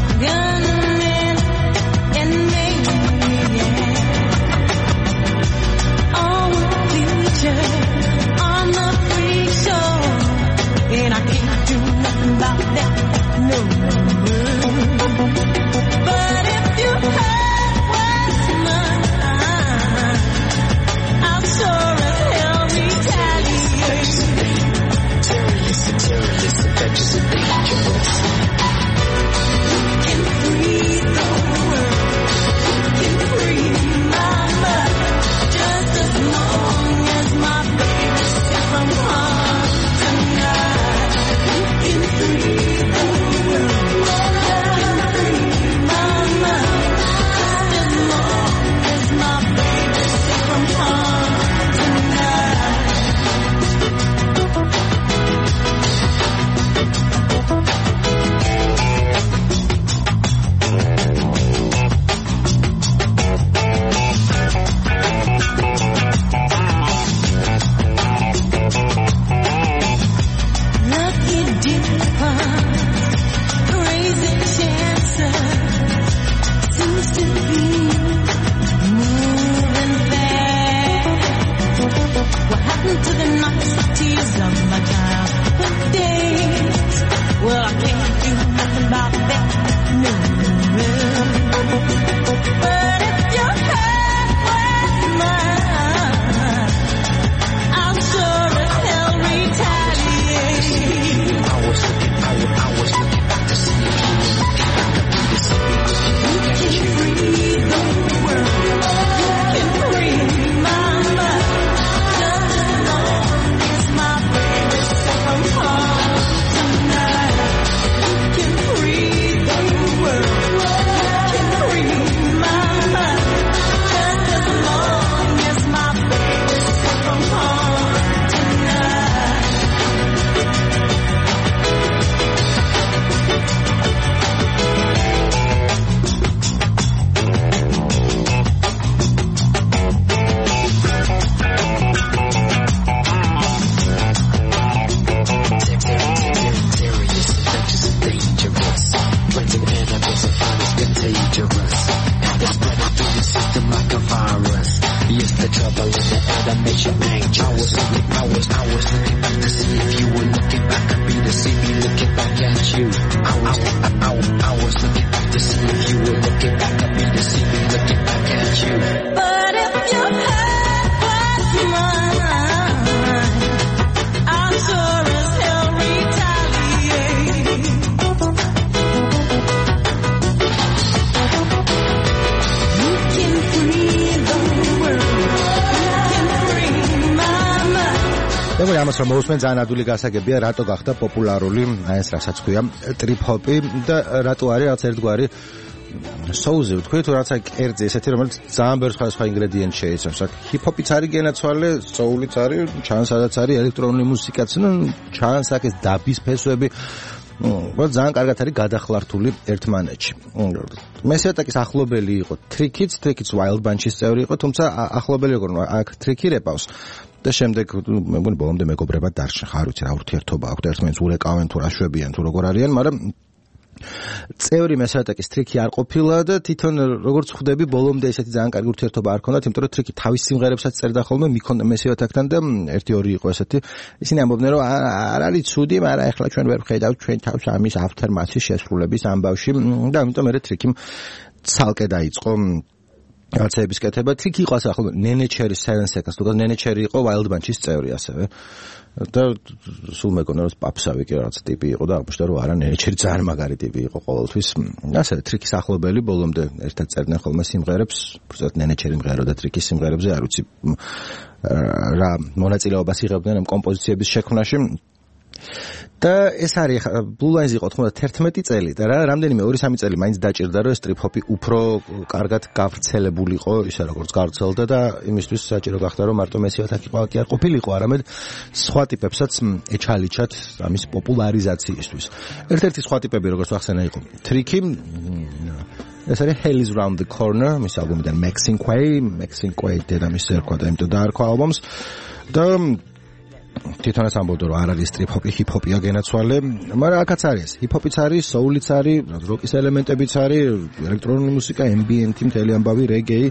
Gunmen and maybe, yeah. but let the other make your change. I was looking, I was, I was looking back to see if you were looking back at me to see me looking back at you. I was, I, I, I was looking back to see if you were looking back at me to see me looking back at you. But if your head was mine, I'm sure as hell retaliate. You can free the world, you can free my mind. და ამას რომ მოусმენ ძალიან ადვილი გასაგებია რატო გახდა პოპულარული აი ეს რასაც ქვია ტრიპ ჰოპი და რატო არის რაღაც ერთგვარი соуზი ვთქვი თუ რაღაცა კერძი ესეთი რომელიც ძალიან ბევრ სხვადასხვა ინგრედიენტს შეიცავს. აქ ჰიპ-ჰოპიც არის გენაცვალე, соуლიც არის, ჩანს სადაც არის ელექტრონული მუსიკაც, ნუ ჩანს აქ ეს დაბის ფესვები. ნუ ძალიან კარგად არის გადახლართული ერთმანეთში. მესიატაკის ახლობელი იყო ტრიკიც, ტრიკიც Wild Bunch-ის წევრი იყო, თუმცა ახლობელი იყო აქ ტრიკი რეპავს. და შემდეგ მე მგონი ბოლომდე მეგობრებად დარჩა, ხარ ვიცი რა ურთიერთობა აქვს, ერთმანეთს ურეკავენ თუ რა შვებიან თუ როგორ არიან, მაგრამ წევრი მესიატაკის ტრიკი არ ყოფილა და თვითონ როგორც ხვდები ბოლომდე ესეთი ძალიან კარგი ურთიერთობა არ ქონდათ, იმიტომ რომ ტრიკი თავის სიმღერებსაც წერდა ხოლმე მიქონდა მესიატაკთან და ერთი ორი იყო ესეთი. ისინი ამბობდნენ რომ არ არის ცუდი, მაგრამ ეხლა ჩვენ ვერ ვხედავთ ჩვენ თავს ამის aftermath-ის შესრულების ამბავში და ამიტომ მე ტრიკიმ ცალკე დაიწყო რაღაცების კეთება. ტრიკი იყო ასე ხოლმე ნენეჩერის seven seconds, თუკა ნენეჩერი იყო Wild Bunch-ის წევრი ასევე. და სულ მეკონა რომ პაპსავი კი რაღაც ტიპი იყო და აღმოჩნდა რომ არა ნენეჩერი ძალიან მაგარი ტიპი იყო ყოველთვის. ასე ტრიკის ახლობელი ბოლომდე ერთად წერდნენ ხოლმე სიმღერებს, უბრალოდ ნენეჩერი მღეროდა ტრიკის სიმღერებზე, არ ვიცი რა მონაწილეობას იღებდნენ ამ კომპოზიციების შექმნაში. და ეს არის Blue Lines იყო თერთმეტი წელი და რა რამდენიმე ორი სამი წელი მაინც დაჭირდა რომ ეს ტრიპ ჰოპი უფრო კარგად გავრცელებულიყო ისე როგორც გავრცელდა და იმისთვის საჭირო გახდა რომ მარტო მესიატაკი კი არ ყოფილიყო, არამედ სხვა ტიპებსაც ეჩალიჩათ ამის პოპულარიზაციისთვის. ერთ-ერთი სხვა ტიპები როგორც ახსენა იყო ტრიკი, ეს არის Hell is Round the Corner, მის ალბომიდან Maxinquay, Maxinquay დედამისს ერქვა და იმიტომ დაარქვა ალბომს და თვითონაც ამბობდა რომ არ არის ტრიპ ჰოპი, ჰიპ ჰოპია გენაცვალე, მაგრამ აქაც არის ჰიპ-ჰოპიც არის, soul-იც არის, როკის ელემენტებიც არის, ელექტრონული მუსიკა, ambient-ი, მთელი ამბავი, reggae.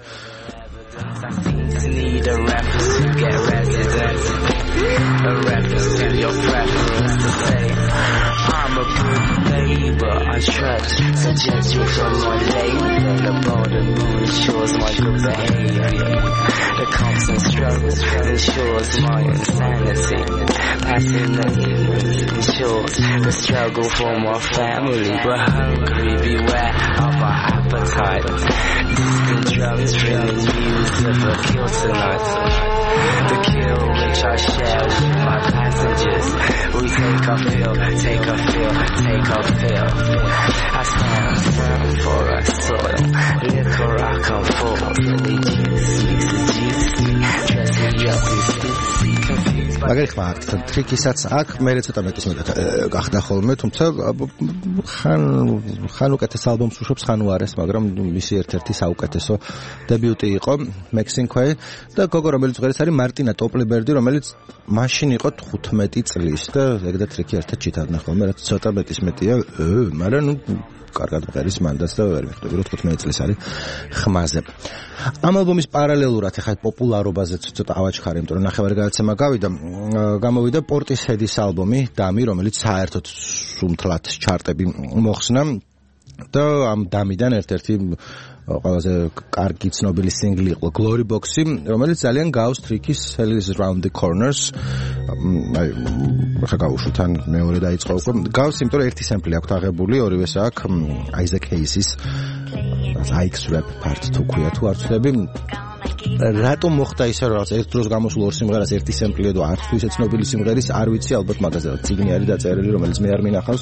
I'm a good neighbor, I try to suggest you from my label. The border moon ensures my good behavior. The constant struggle ensures my insanity. Passing the ignorance ensures the struggle for my family. But hungry, beware of our appetite. Distant drums ringing news of a kill tonight. The kill which I share with my passengers. We take a feel, take a feel, take a feel. I stand firm for a soil. Liquor I come forward. Really juicy, seduce me. Dressing, dressing, stupid, confused. მაგარი ხმა აქ ტრიკისაც აქ მე ცოტა მეტის მეტად გახდა ხოლმე, თუმცა ხან ხან უკეთეს ალბომს უშვებს, ხან უარეს, მაგრამ მისი ერთ-ერთი საუკეთესო დებიუტი იყო Maxinquay და გოგო რომელიც ღერეს არის მარტინა ტოპლიბერდი, რომელიც მაშინ იყო თხუთმეტი წლის და ეგ და ტრიკი ერთად ჩიტარდნენ ხოლმე, რაც ცოტა მეტის მეტია, მაგრამ ნუ კარგად მღერის მანდაც და ვერ მიხვდები რომ თხუთმეტი წლის არის ხმაზე. ამ ალბომის პარალელურად ახლა პოპულარობაზე ცოტა ავაჩქარე, იმიტომ რომ ნახევარგადაცემა გავიდა, გამოვიდა Portishead-ის ალბომი დამი, რომელიც საერთოდ სუმთლად ჩარტები მოხსნა და ამ დამიდან ერთ-ერთი ყველაზე კარგი ცნობილი სინგლი იყო Glory Box-ი, რომელიც ძალიან გავს ტრიკის Hell is Round the Corners. აი ხა გავუშვით ან მეორე დაიწყო უკვე. გავს, იმიტომ რომ ერთი სემპლი აქვს აღებული, ორივეს აქვს Isaac Hayes-ის I X Rap Part two ქვია თუ არ ვცდები. რატომ მოხდა ისე რომ ერთ დროს გამოსულ ორ სიმღერას ერთი სემპლია და არც თუ ისე ცნობილი სიმღერის არ ვიცი, ალბათ მაგაზე ციგნი არის დაწერილი, რომელიც მე არ მინახავს.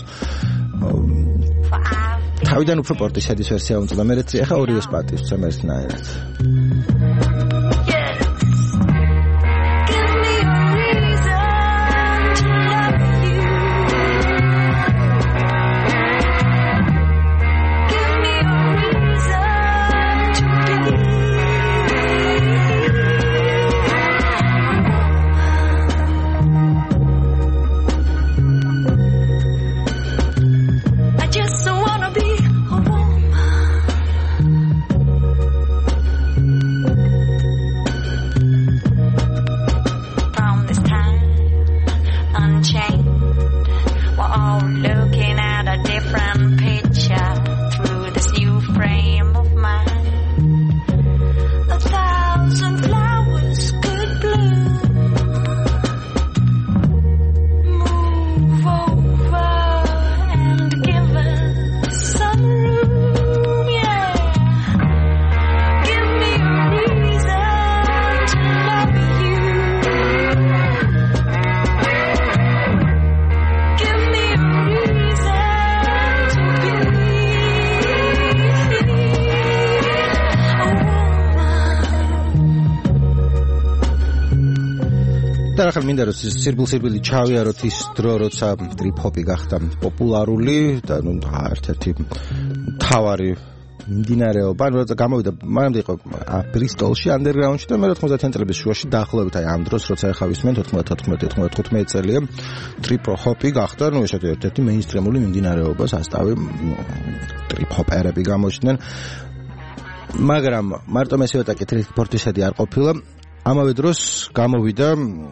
თავიდან უფრო Portishead-ის ვერსია უნდა მე რეცი, ახლა ორივეს პატივს ვცემ ერთნაირად. და ახლა მინდა რომ სირბილ-სირბილი ჩავიაროთ ის დრო, როცა ტრიპ-ჰოპი გახდა პოპულარული და ნუ ერთ-ერთი მთავარი მიმდინარეობა, როცა გამოვიდა მანამდე იყო ბრისტოლში ანდერგრაუნდში და მე ოთხმოცდაათიან წლების შუაში დაახლოებით აი ამ დროს როცა ახლა ვისმენთ ოთხმოცდაათი წელია ტრიპ-ჰოპი გახდა, ნუ ეს ერთ-ერთი მეინსტრიმული მიმდინარეობა, სასტავი ტრიპ-ჰოპერები გამოჩნდნენ. მაგრამ მარტო მესიო და ტრიპ-ჰოპისადი არ ყოფილა. ამავე დროს გამოვიდა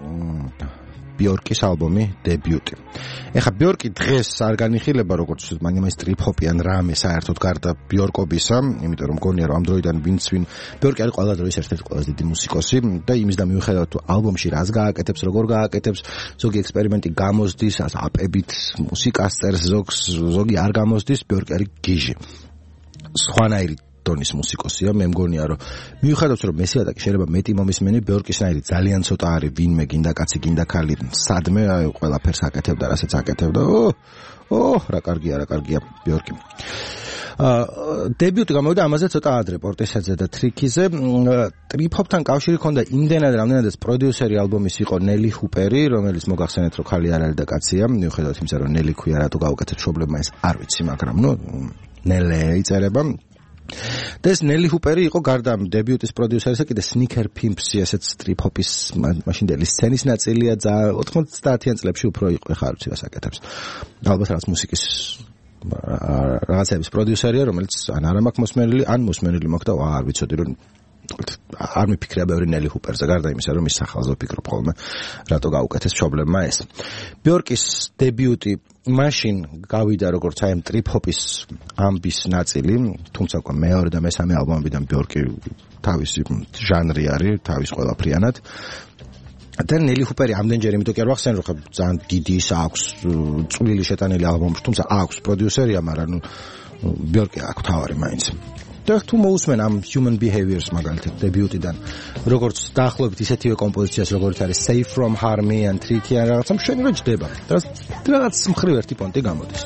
ბიორკის ალბომი დებიუტი. ეხლა ბიორკი დღეს არ განიხილება როგორც მაგის ტრიპ-ჰოპიან რამე საერთოდ გარდა ბიორკობისა, იმიტომ რომ მგონია რომ ამ დროიდან ვინც ვინ ბიორკი არის ყველა დროის ერთ-ერთი ყველაზე დიდი მუსიკოსი და იმის და მიუხედავად თუ ალბომში რას გააკეთებს, როგორ გააკეთებს, ზოგი ექსპერიმენტი გამოსდის, აპებით მუსიკას წერს, ზოგი არ გამოსდის, ბიორკი არის გიჟი. სხვანაირი ტონის მუსიკოსია, მე მგონია რომ მიუხედავად რომ მესიატაკი შეიძლება მეტი მომისმენი, ბიორკისნაირი ძალიან ცოტა არის ვინმე გინდა კაცი გინდა ქალი, სადმე აი ყველაფერს აკეთებდა, რასაც აკეთებდა. ო, ო, რა კარგია, რა კარგია ბიორკი. აა დებიუტი გამოვიდა ამაზე ცოტა ადრე პორტესაძე და ტრიქიზე. ტრიპ-ჰოპთან კავშირი ჰქონდა იმდენად, რამდენადაც პროდიუსერი ალბომის იყო ნელი ჰუპერი, რომელიც მოგახსენეთ რომ ქალი არ არის და კაცია, მიუხედავად იმისა რომ ნელი ქვია, რატო გაუკეთეთ პრობლემა ეს არ ვიცი, მაგრამ ნუ ნელე იწერება. და ეს ნელი ჰუპერი იყო გარდა დებიუტის პროდიუსერისა კიდე სნიკერ პიმპსი, ესეც ტრიპ-ჰოპის მაშინდელი სცენის ნაწილია, ოცდაათიან წლებში უფრო იყო, ხა არ ვიცი რას აკეთებს. ალბათ რაღაც მუსიკის რაღაცების პროდიუსერია, რომელიც ან არ მაქვს მოსმენილი, ან მოსმენილი მაქვს და არ ვიცოდი რომ არ მიფიქრია ბევრი ნელი ჰუპერზე, გარდა იმისა რომ ის სახელზე ვფიქრობ ხოლმე, რატო გაუკეთეს პრობლემა ეს. ბიორკის დებიუტი მაშინ გავიდა როგორც აი ამ ტრიპ-ჰოპის ამბის ნაწილი, თუმცა უკვე მეორე და მესამე ალბომებიდან ბიორკი თავისი ჟანრი არის, თავის ყველაფრიანად. და ნელი ჰუპერი ამდენჯერ იმიტომ კი არ ვახსენე რომ ძალიან დიდი ის აქვს წვლილი შეტანილი ალბომში, თუმცა აქვს პროდიუსერია, მაგრამ ნუ ბიორკი აქვს თავარი მაინც. და თუ მოусმენ ამ Human Behaviors მაგალითად დებიუტიდან, როგორც დაახლოებით ისეთივე კომპოზიციას, როგორც არის Safe From Harm and Tricky ან რაღაცა მშვენი რო ჯდება. და რაღაც მხრივ ერთი პონტი გამოდის.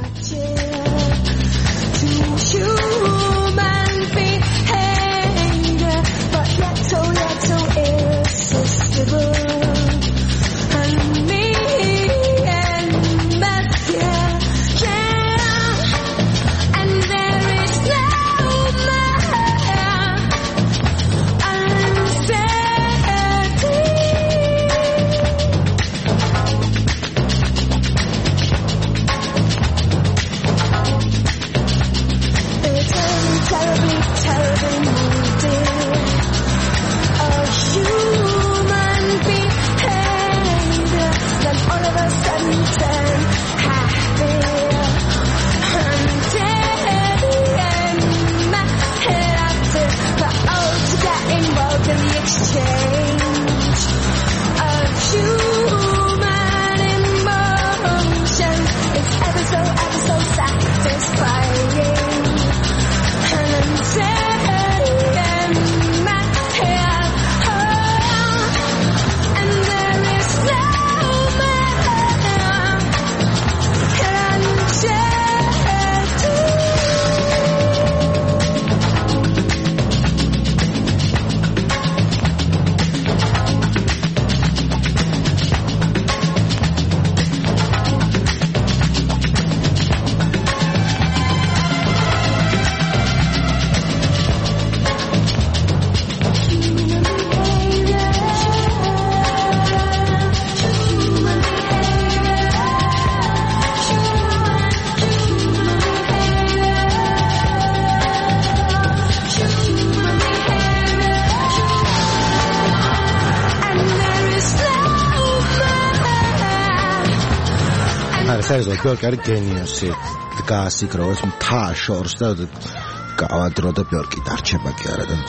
საერთოდ ბიორკი არის გენიოსი, დგას იქ როგორც მთა შორს და გავადრო და ბიორკი დარჩება კი არა და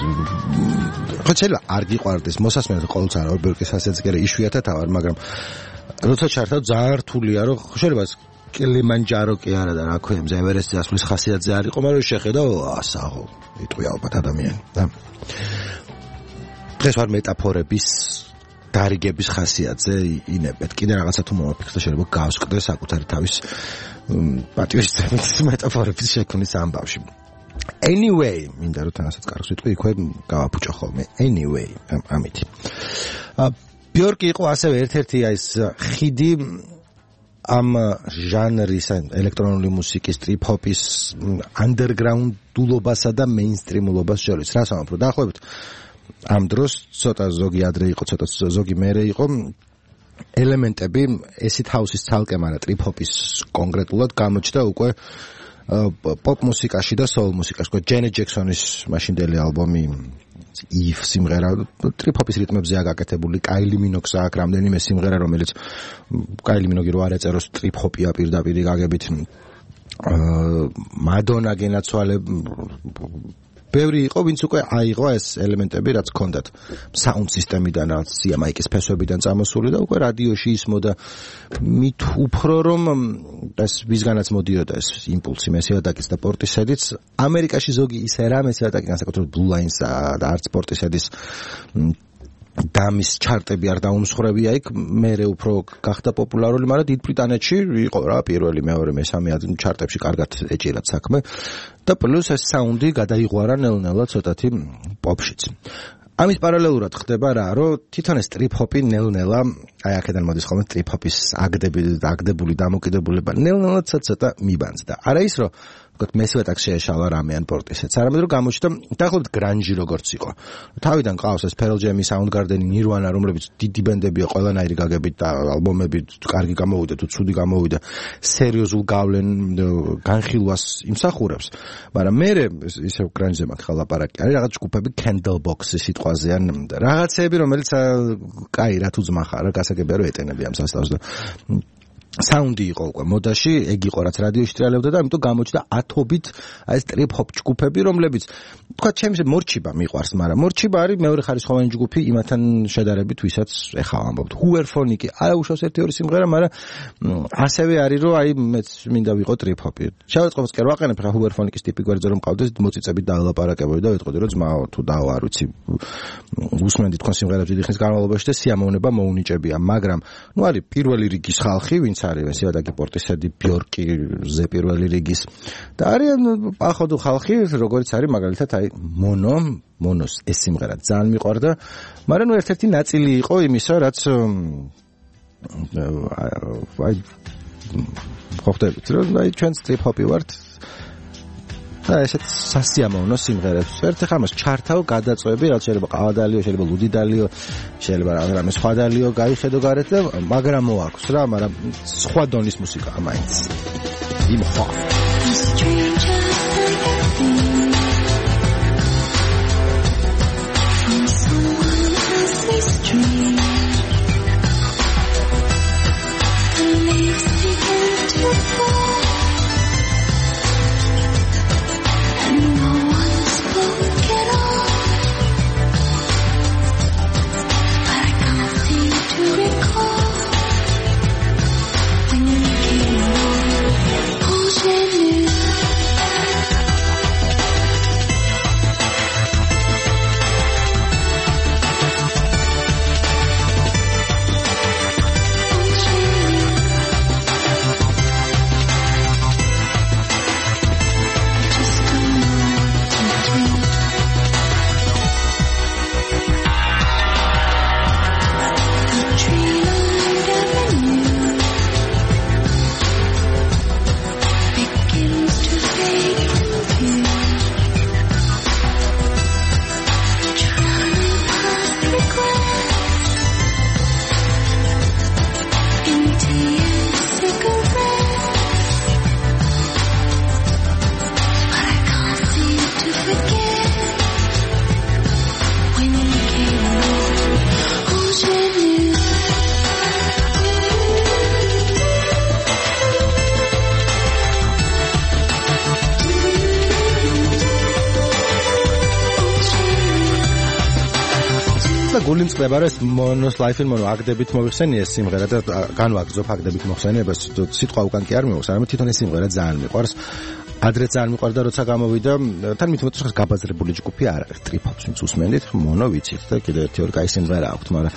ხო შეიძლება არ გიყვარდეს მოსასმენად ყოველთვის არა ბიორკის ასეც კი არა იშვიათად ავარ, მაგრამ როცა ჩართავ ძალიან რთულია რომ შეიძლება კილიმანჯარო კი არა და რა ქვია ევერესტის ასვლის ხასიათზე არ იყო, მაგრამ შეხედავ ასაღო იტყვი ალბათ ადამიანი და დღეს ვარ მეტაფორების დარიგების ხასიათზე ინებეთ. კიდე რაღაცა თუ მომაფიქრდა შეიძლება გავსკდე საკუთარი თავის პატივისცემის მეტაფორების შექმნის ამბავში. Anyway, მინდა რომ თანასაც კარგს ვიტყვი, იქვე გავაფუჭო ხოლმე. Anyway, ამით. ბიორკი იყო ასევე ერთ-ერთი ის ხიდი ამ ჟანრის ელექტრონული მუსიკის, ტრიპ-ჰოპის ანდერგრაუნდულობასა და მეინსტრიმულობას შორის. რა სამაფრო დაახლოებით ამ დროს ცოტა ზოგი ადრე იყო, ცოტა ზოგი მერე იყო ელემენტები acid house-ის ცალკე, მაგრამ ტრიპ-ჰოპის კონკრეტულად გამოჩნდა უკვე პოპ მუსიკაში და soul მუსიკაში. ჯენეტ ჯექსონის მაშინდელი ალბომი if სიმღერა ტრიპ-ჰოპის რიტმებზეა გაკეთებული, კაილი მინოქსა აქვს რამდენიმე სიმღერა, რომელიც კაილი მინოგი რო არ ეწეროს ტრიპ-ჰოპია პირდაპირ გაგებით. მადონა გენაცვალე ბევრი იყო, ვინც უკვე აიღო ეს ელემენტები, რაც ჰქონდათ საუნდ სისტემიდან, რაც სიამაიკის ფესვებიდან წამოსული და უკვე რადიოში ისმოდა მით უფრო რომ ეს ვისგანაც მოდიოდა ეს იმპულსი მესიადაკის და პორტისედიც. ამერიკაში ზოგი ისე რა მესიადაკი განსაკუთრებით Blue Lines და არც პორტისედის დამის ჩარტები არ დაუმსხვრევია იქ, მერე უფრო გახდა პოპულარული, მაგრამ დიდ ბრიტანეთში იყო რა პირველი, მეორე, მესამე ჩარტებში კარგად ეჭირათ საქმე და პლუს ეს საუნდი გადაიღვარა ნელ-ნელა ცოტათი პოპშიც. ამის პარალელურად ხდება რა, რომ თვითონ ეს ტრიპ-ჰოპი ნელ-ნელა, აი აქედან მოდის ხოლმე ტრიპ-ჰოპის აგდებული დამოკიდებულება, ნელ-ნელა ცოტა მიბანძდა. არა ის რომ ვთქვათ მესვე ტაქსი შეეშალა რამე ან პორტისეც, არამედ რომ გამოჩნდა დაახლოებით გრანჟი როგორც იყო. თავიდან ყავს ეს Pearl Jam-ი, Soundgarden-ი, Nirvana, რომლებიც დიდი ბენდებია, ყველანაირი გაგებით და ალბომები კარგი გამოვიდა თუ ცუდი გამოვიდა, სერიოზულ გავლენ განხილვას იმსახურებს. მაგრამ მე ისე გრანჟზე მაქვს ლაპარაკი. არის რაღაც ჯგუფები Candlebox-ის სიტყვაზე ან რაღაცები, რომელიც კაი რა თუ ძმახა რა გასაგებია რომ ეტენები ამ სასტავს და საუნდი იყო უკვე მოდაში, ეგ იყო რაც რადიოში ტრიალებდა და ამიტომ გამოჩნდა ათობით აი ეს ტრიპ-ჰოპ ჯგუფები, რომლებიც თქვა ჩემს მორჩიბა მიყვარს, მაგრამ მორჩიბა არის მეორე ხარისხოვანი ჯგუფი იმათან შედარებით, ვისაც ეხლა ამბობთ. ჰუერფონიკი არაუშავს ერთი ორი სიმღერა, მაგრამ ასევე არის რომ აი მეც მინდა ვიყო ტრიპ-ჰოპი. შევეწყობს კი არ ვაყენებ რა ჰუერფონიკის ტიპი გვერდზე რომ მყავდეს, მოწიწებით დაალაპარაკებოდი და ვიტყოდი რომ ძმაო თუ დაო არ ვიცი. უსმენდი თქვენ სიმღერებს დიდი ხნის განმავლობაში და სიამოვნება მოუნიჭებია, მაგრამ ნუ არის პირველი რიგის ხალხი, ვინც არის მესიადაკი პორტისედი, ბიორკი, ზე პირველი რიგის და არიან პახოდუ ხალხი, როგორც არის მაგალითად აი მონო, მონოს ეს სიმღერა ძალიან მიყვარდა, მაგრამ ნუ ერთ-ერთი ნაწილი იყო იმისა, რაც აი ხოხდებით, რომ აი ჩვენც ტრიპ-ჰოპი ვართ და ესეც სასიამოვნო სიმღერებს. ერთ ხამას ჩართავ გადაწყვები, რაც შეიძლება ყავადალიო, შეიძლება ლუდიდალიო, შეიძლება რამე სხვა დალიო გაიხედო გარეთ და მაგრამ მოაქვს რა, მაგრამ სხვა დონის მუსიკაა მაინც. იმ ხო. გულიმ წდება რომ ეს მონოს ლაიფინ მონო აგდებით მოიხსენია ეს სიმღერა და განვაგრძობ აგდებით მოხსენიებას სიტყვა უკან კი არ მიოხს, არამედ თვითონ ეს სიმღერა ძალიან მიყვარს. ადრე ძალიან მიყვარდა როცა გამოვიდა, თან მithumetes ხას გაბაზრებული ჯგუფი არ არის, ტრიპ-ჰოპს ვინც უსმენდით, მონო ვიცით და კიდე ერთი ორი კაი სიმღერა აქვს, მაგრამ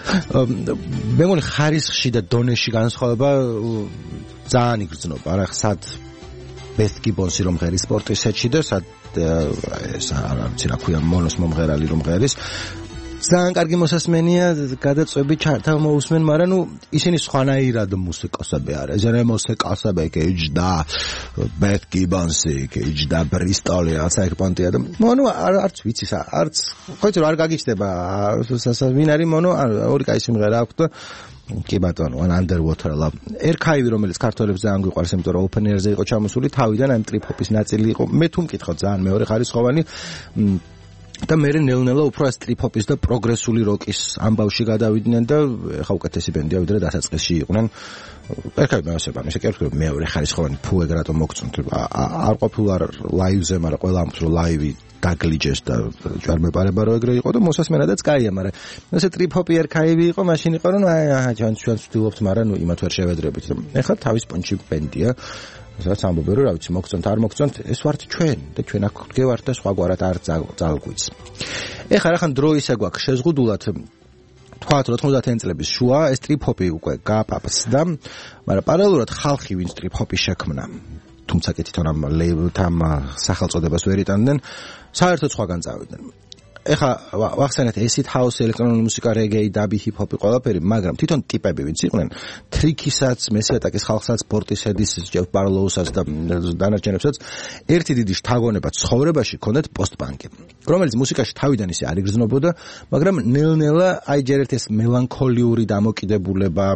მე მგონი ხარისხში და დონეში განსხვავება ძალიან იგრძნობა, რა სად Beth Gibbons-ი რომ ღერის სპორტისეთში და სად ეს არ ვიცი რა ქვია მონოს მომღერალი რომ ღერის ძალიან კარგი მოსასმენია, გადაწყვეტი ჩართა მოусმენ, მაგრამ ნუ ისინი სხვანაირად მუსიკოსები არიან. ზერე მუსიკოსები კეჯდა, ბეთ გიბონსი, კეჯდა ბრისტოლი, რაცა ეკპონტია და მონო არც ვიცი, არც ხო იცი რა არ გაგიჩნდება ვინ არის მონო, ორი კაი სიმღერა აქვს და კი ბატონო, ან Underwater Love. ერქაივი, რომელიც ქართველებს ძალიან გვიყვარს, იმიტომ რომ open air-ზე იყო ჩამოსული, თავიდან ამ ტრიპ-ჰოპის ნაწილი იყო. მე თუ მკითხავ ძალიან მეორე ხარისხოვანი და მე ნელ-ნელა უფრო ეს ტრიპ-ჰოპის და პროგრესული როკის ამბავში გადავიდნენ და ხა უკეთესი ბენდია, ვიდრე დასაწყისში იყვნენ. ერქაივი მეოსება, მე შეკერფქრო მეორე ხარისხოვანი ფუ ეგ რატომ მოგწონთ? არ ყოფილა ლაივზე, მაგრამ ყველა ამბობს რომ ლაივი დაგლიჯეს და ჯარმეპარება რო ეგრე იყო და მოსასმენადაც კაია, მაგრამ ესე ტრიპ-ჰოპი ერქაივი იყო, მაშინ იყო რომ აი აჰა ჩვენ ჩვენ ვცდილობთ, მაგრამ ნუ იმათ ვერ შევედრებით. ეხლა თავის პონჩი ბენდია. სადაც ამბობენ რომ რა ვიცი მოგწონთ არ მოგწონთ ეს ვართ ჩვენ და ჩვენ აქ გვგევართ და სხვაგვარად არ ძალგვიც. ეხლა რახან დრო ისე გვაქვს შეზღუდულად თქვათ ოთხმოცდაათი წლების შუა ეს ტრიპ-ჰოპი უკვე გააპაპსდა, მაგრამ პარალელურად ხალხი ვინც ტრიპ-ჰოპი შექმნა თუმცა კი თვითონ ამ ლეიბლთან სახელწოდებას ვერ იტანდნენ, საერთოდ სხვაგან წავიდნენ. ეხლა ვახსენეთ acid house, ელექტრონული მუსიკა, reggae, დაბი, hip-hop ყველაფერი, მაგრამ თვითონ ტიპები ვინც იყვნენ, ტრიკისაც, მესიატაკის ხალხსაც, პორტისედის, ჯეფ ბარლოუსაც და დანარჩენებსაც ერთი დიდი შთაგონება ცხოვრებაში ჰქონდათ პოსტ-პანკი, რომელიც მუსიკაში თავიდან ისე არ იგრძნობოდა, მაგრამ ნელ-ნელა აი ჯერ ერთ ეს მელანქოლიური დამოკიდებულება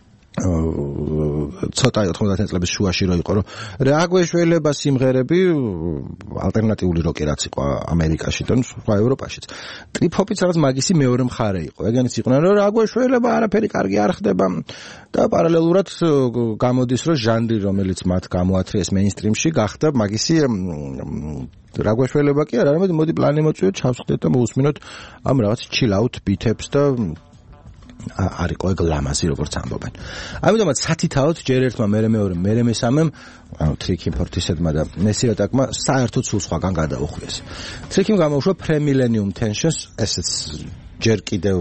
ცოტა ოთხმოცდაათი წლების შუაში რო იყო, რომ რა გვეშველება სიმღერები ალტერნატიული როკი რაც იყო ამერიკაში და სხვა ევროპაშიც. ტრიპ-ჰოპიც რაღაც მაგისი მეორე მხარე იყო. ეგენიც იყვნენ, რომ რა გვეშველება, არაფერი კარგი არ ხდება და პარალელურად გამოდის, რომ ჟანრი, რომელიც მათ გამოათრიეს მეინსტრიმში, გახდა მაგისი რა გვეშველება კი არა, არამედ მოდი პლანი მოწვიოთ, ჩავსხდეთ და მოусმინოთ ამ რაღაც chill out beat-ებს და არ იყო ეგ ლამაზი როგორც ამბობენ. ამიტომაც სათითაოდ ჯერ ერთმა მერე მეორე მერე მესამემ ანუ ტრიკიმ ფორტისედმა და მესიატაკმა საერთოდ სულ სხვაგან გადაუხვიეს. ტრიკიმ გამოუშვა Pre-Millennium Tensions, ესეც ჯერ კიდევ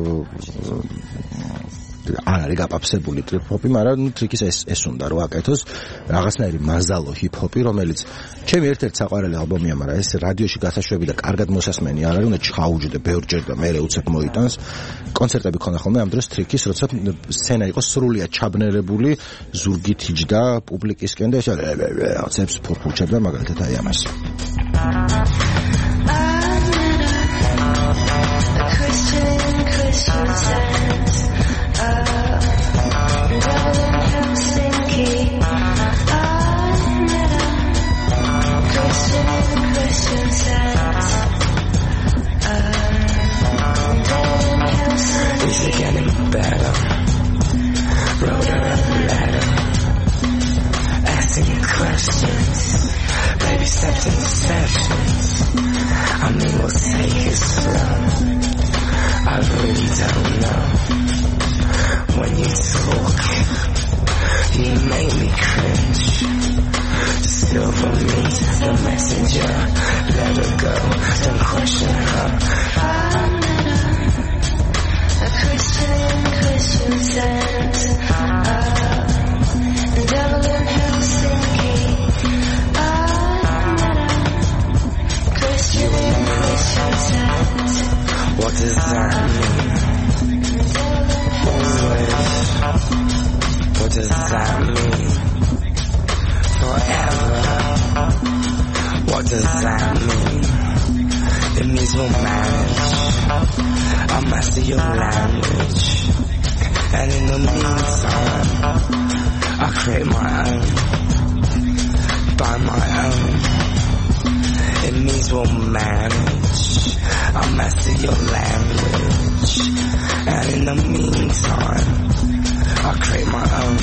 არ არის გაპაპსებული ტრიპ-ჰოპი, მაგრამ ტრიკის ეს ეს უნდა რომ აკეთოს რაღაცნაირი მაზალო ჰიპ-ჰოპი, რომელიც ჩემი ერთ-ერთი საყვარელი ალბომია, მაგრამ ეს რადიოში გასაშვები და კარგად მოსასმენი არ არის, უნდა ჩაუჯდე ბევრჯერ და მე უცებ მოიტანს. კონცერტები ქონდა ხოლმე ამ დროს ტრიკის, როცა სცენა იყო სრულიად ჩაბნელებული, ზურგით იჯდა პუბლიკისკენ და ცებს ფურფურჩებდა მაგალითად აი ამას. Is it getting better? Wrote her a letter, asking questions, baby steps and deceptions. I mean, we'll take it slow. I really don't know. When you talk, you make me cringe. Just feel for me, the messenger. Let her go, don't question her. A Christian, Christian saint, uh, devil in Helsinki. I met a Christian, Christian saint. What does that mean? Always. What does that mean? Forever. What does that mean? It means we'll manage. I'll master your language. And in the meantime, I'll create my own. By my own. It means we'll manage. I'll master your language. And in the meantime, I'll create my own.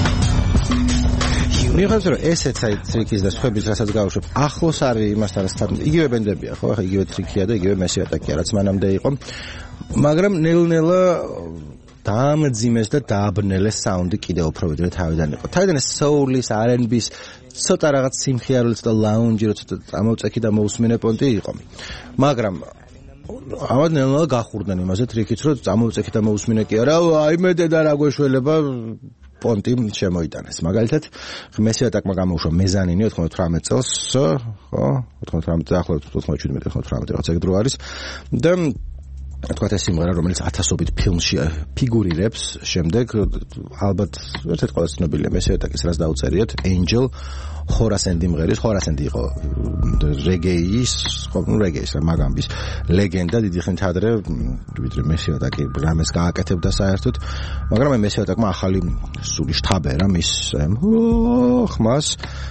მიიღებს რომ ესეც აი ტრიკის და სხვების რასაც გავუშვებ ახლოს არის იმასთან იგივე ბენდებია ხო ახლა იგივე ტრიკია და იგივე მესიატაკია რაც მანამდე იყო მაგრამ ნელ-ნელა დაამძიმეს და დააბნელეს საუნდი კიდევ უფრო ვიდრე თავიდან იყო თავიდან ეს soul-ის არ and B-ის ცოტა რაღაც სიმხიარულიც და lounge როცა წამოვწექი და მოусმინე პონტი იყო მაგრამ ამად ნელ-ნელა გახურდნენ იმაზე ტრიკიც რომ წამოვწექი და მოусმინე კი არა აი მე დედა რა გვეშველება პონტი შემოიტანეს. მაგალითად, მესიატაკმა გამოუშვა მეზანინი ოთხმოცდაოთხ წელს, ხო? ოთხმოცდაოთხ დაახლოებით ოცდაშვიდმეტი ოცდაოთხ რაღაც ეგ დრო არის. და თქვა ეს სიმღერა, რომელიც ათასობით ფილმში ფიგურირებს, შემდეგ ალბათ ერთ-ერთი ყველაზე ცნობილია მესამე ეტაკის რაც დაუწერიოთ, Angel, Horace and იმღერის, Horace and იყო რეგეის, ну რეგეის, მაგამბის ლეგენდა დიდი ხნით ადრე, ვიდრე მესამე ეტაკი რამეს გააკეთებდა საერთოდ, მაგრამ მე მესამე ეტაკმა ახალი სული შთაბერა მის ხმას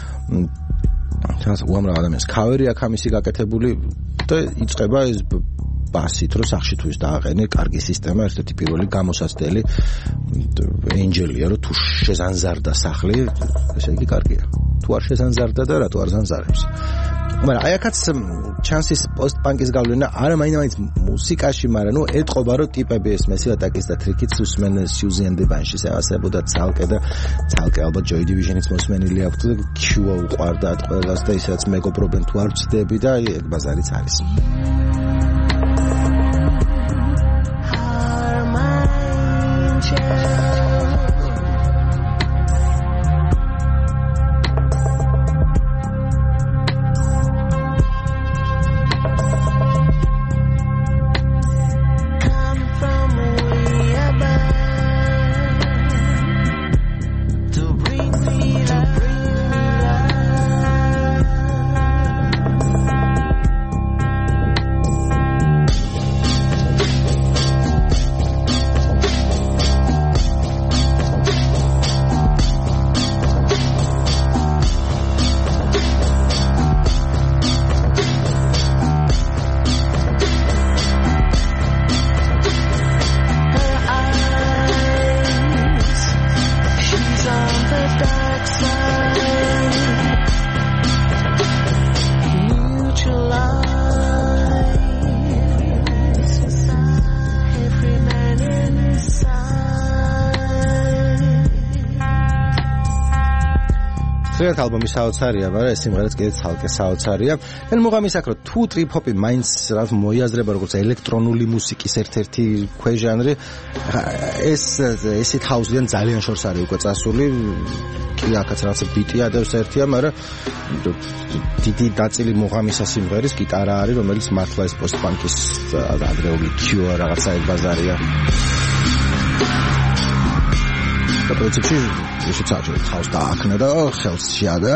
თავს უამრავ ადამიანს ქავერი აქ ამისი გაკეთებული და იწყება ეს ბასით რო სახში თუ ის დააყენე კარგი სისტემა ერთ-ერთი პირველი გამოსაცდელი ენჯელია რომ თუ შეზანზარდა სახლი ესე იგი კარგია თუ არ შეზანზარდა და რატო არ ზანზარებს მაგრამ აი აქაც ჩანსის პოსტ-პანკის გავლენა არა მაინც მუსიკაში მაგრამ ნუ ეტყობა რომ ტიპები ეს მესამე ეტაკის და ტრიკიც უსმენ Suzy and the Banshees ევასებოდა ცალკე და ცალკე ალბათ Joy Division-იც მოსმენილი აქვს და Cure უყვარდათ ყველას და ისაც მეგობრობენ თუ არ ვწდები და აი ეგ ბაზარიც არის ერთ ალბომის საოცარია, მაგრამ ეს სიმღერაც კიდე ცალკე საოცარია. და მუღამის აქ რომ თუ ტრიპ-ჰოპი მაინც რა მოიაზრება როგორც ელექტრონული მუსიკის ერთ-ერთი ქვეჟანრი, ეს ესეთ ჰაუსიდან ძალიან შორს არის უკვე წასული. კი აქაც რაღაც ბიტი ადევს ერთია, მაგრამ დიდი ნაწილი მუღამისა სიმღერის გიტარა არის, რომელიც მართლა ეს პოსტ-პანკის ადრეული Cure რაღაცა ეგ ბაზარია. და პრინციპში ისიც აჭირე ხავს და აქნა და ხელს შეადა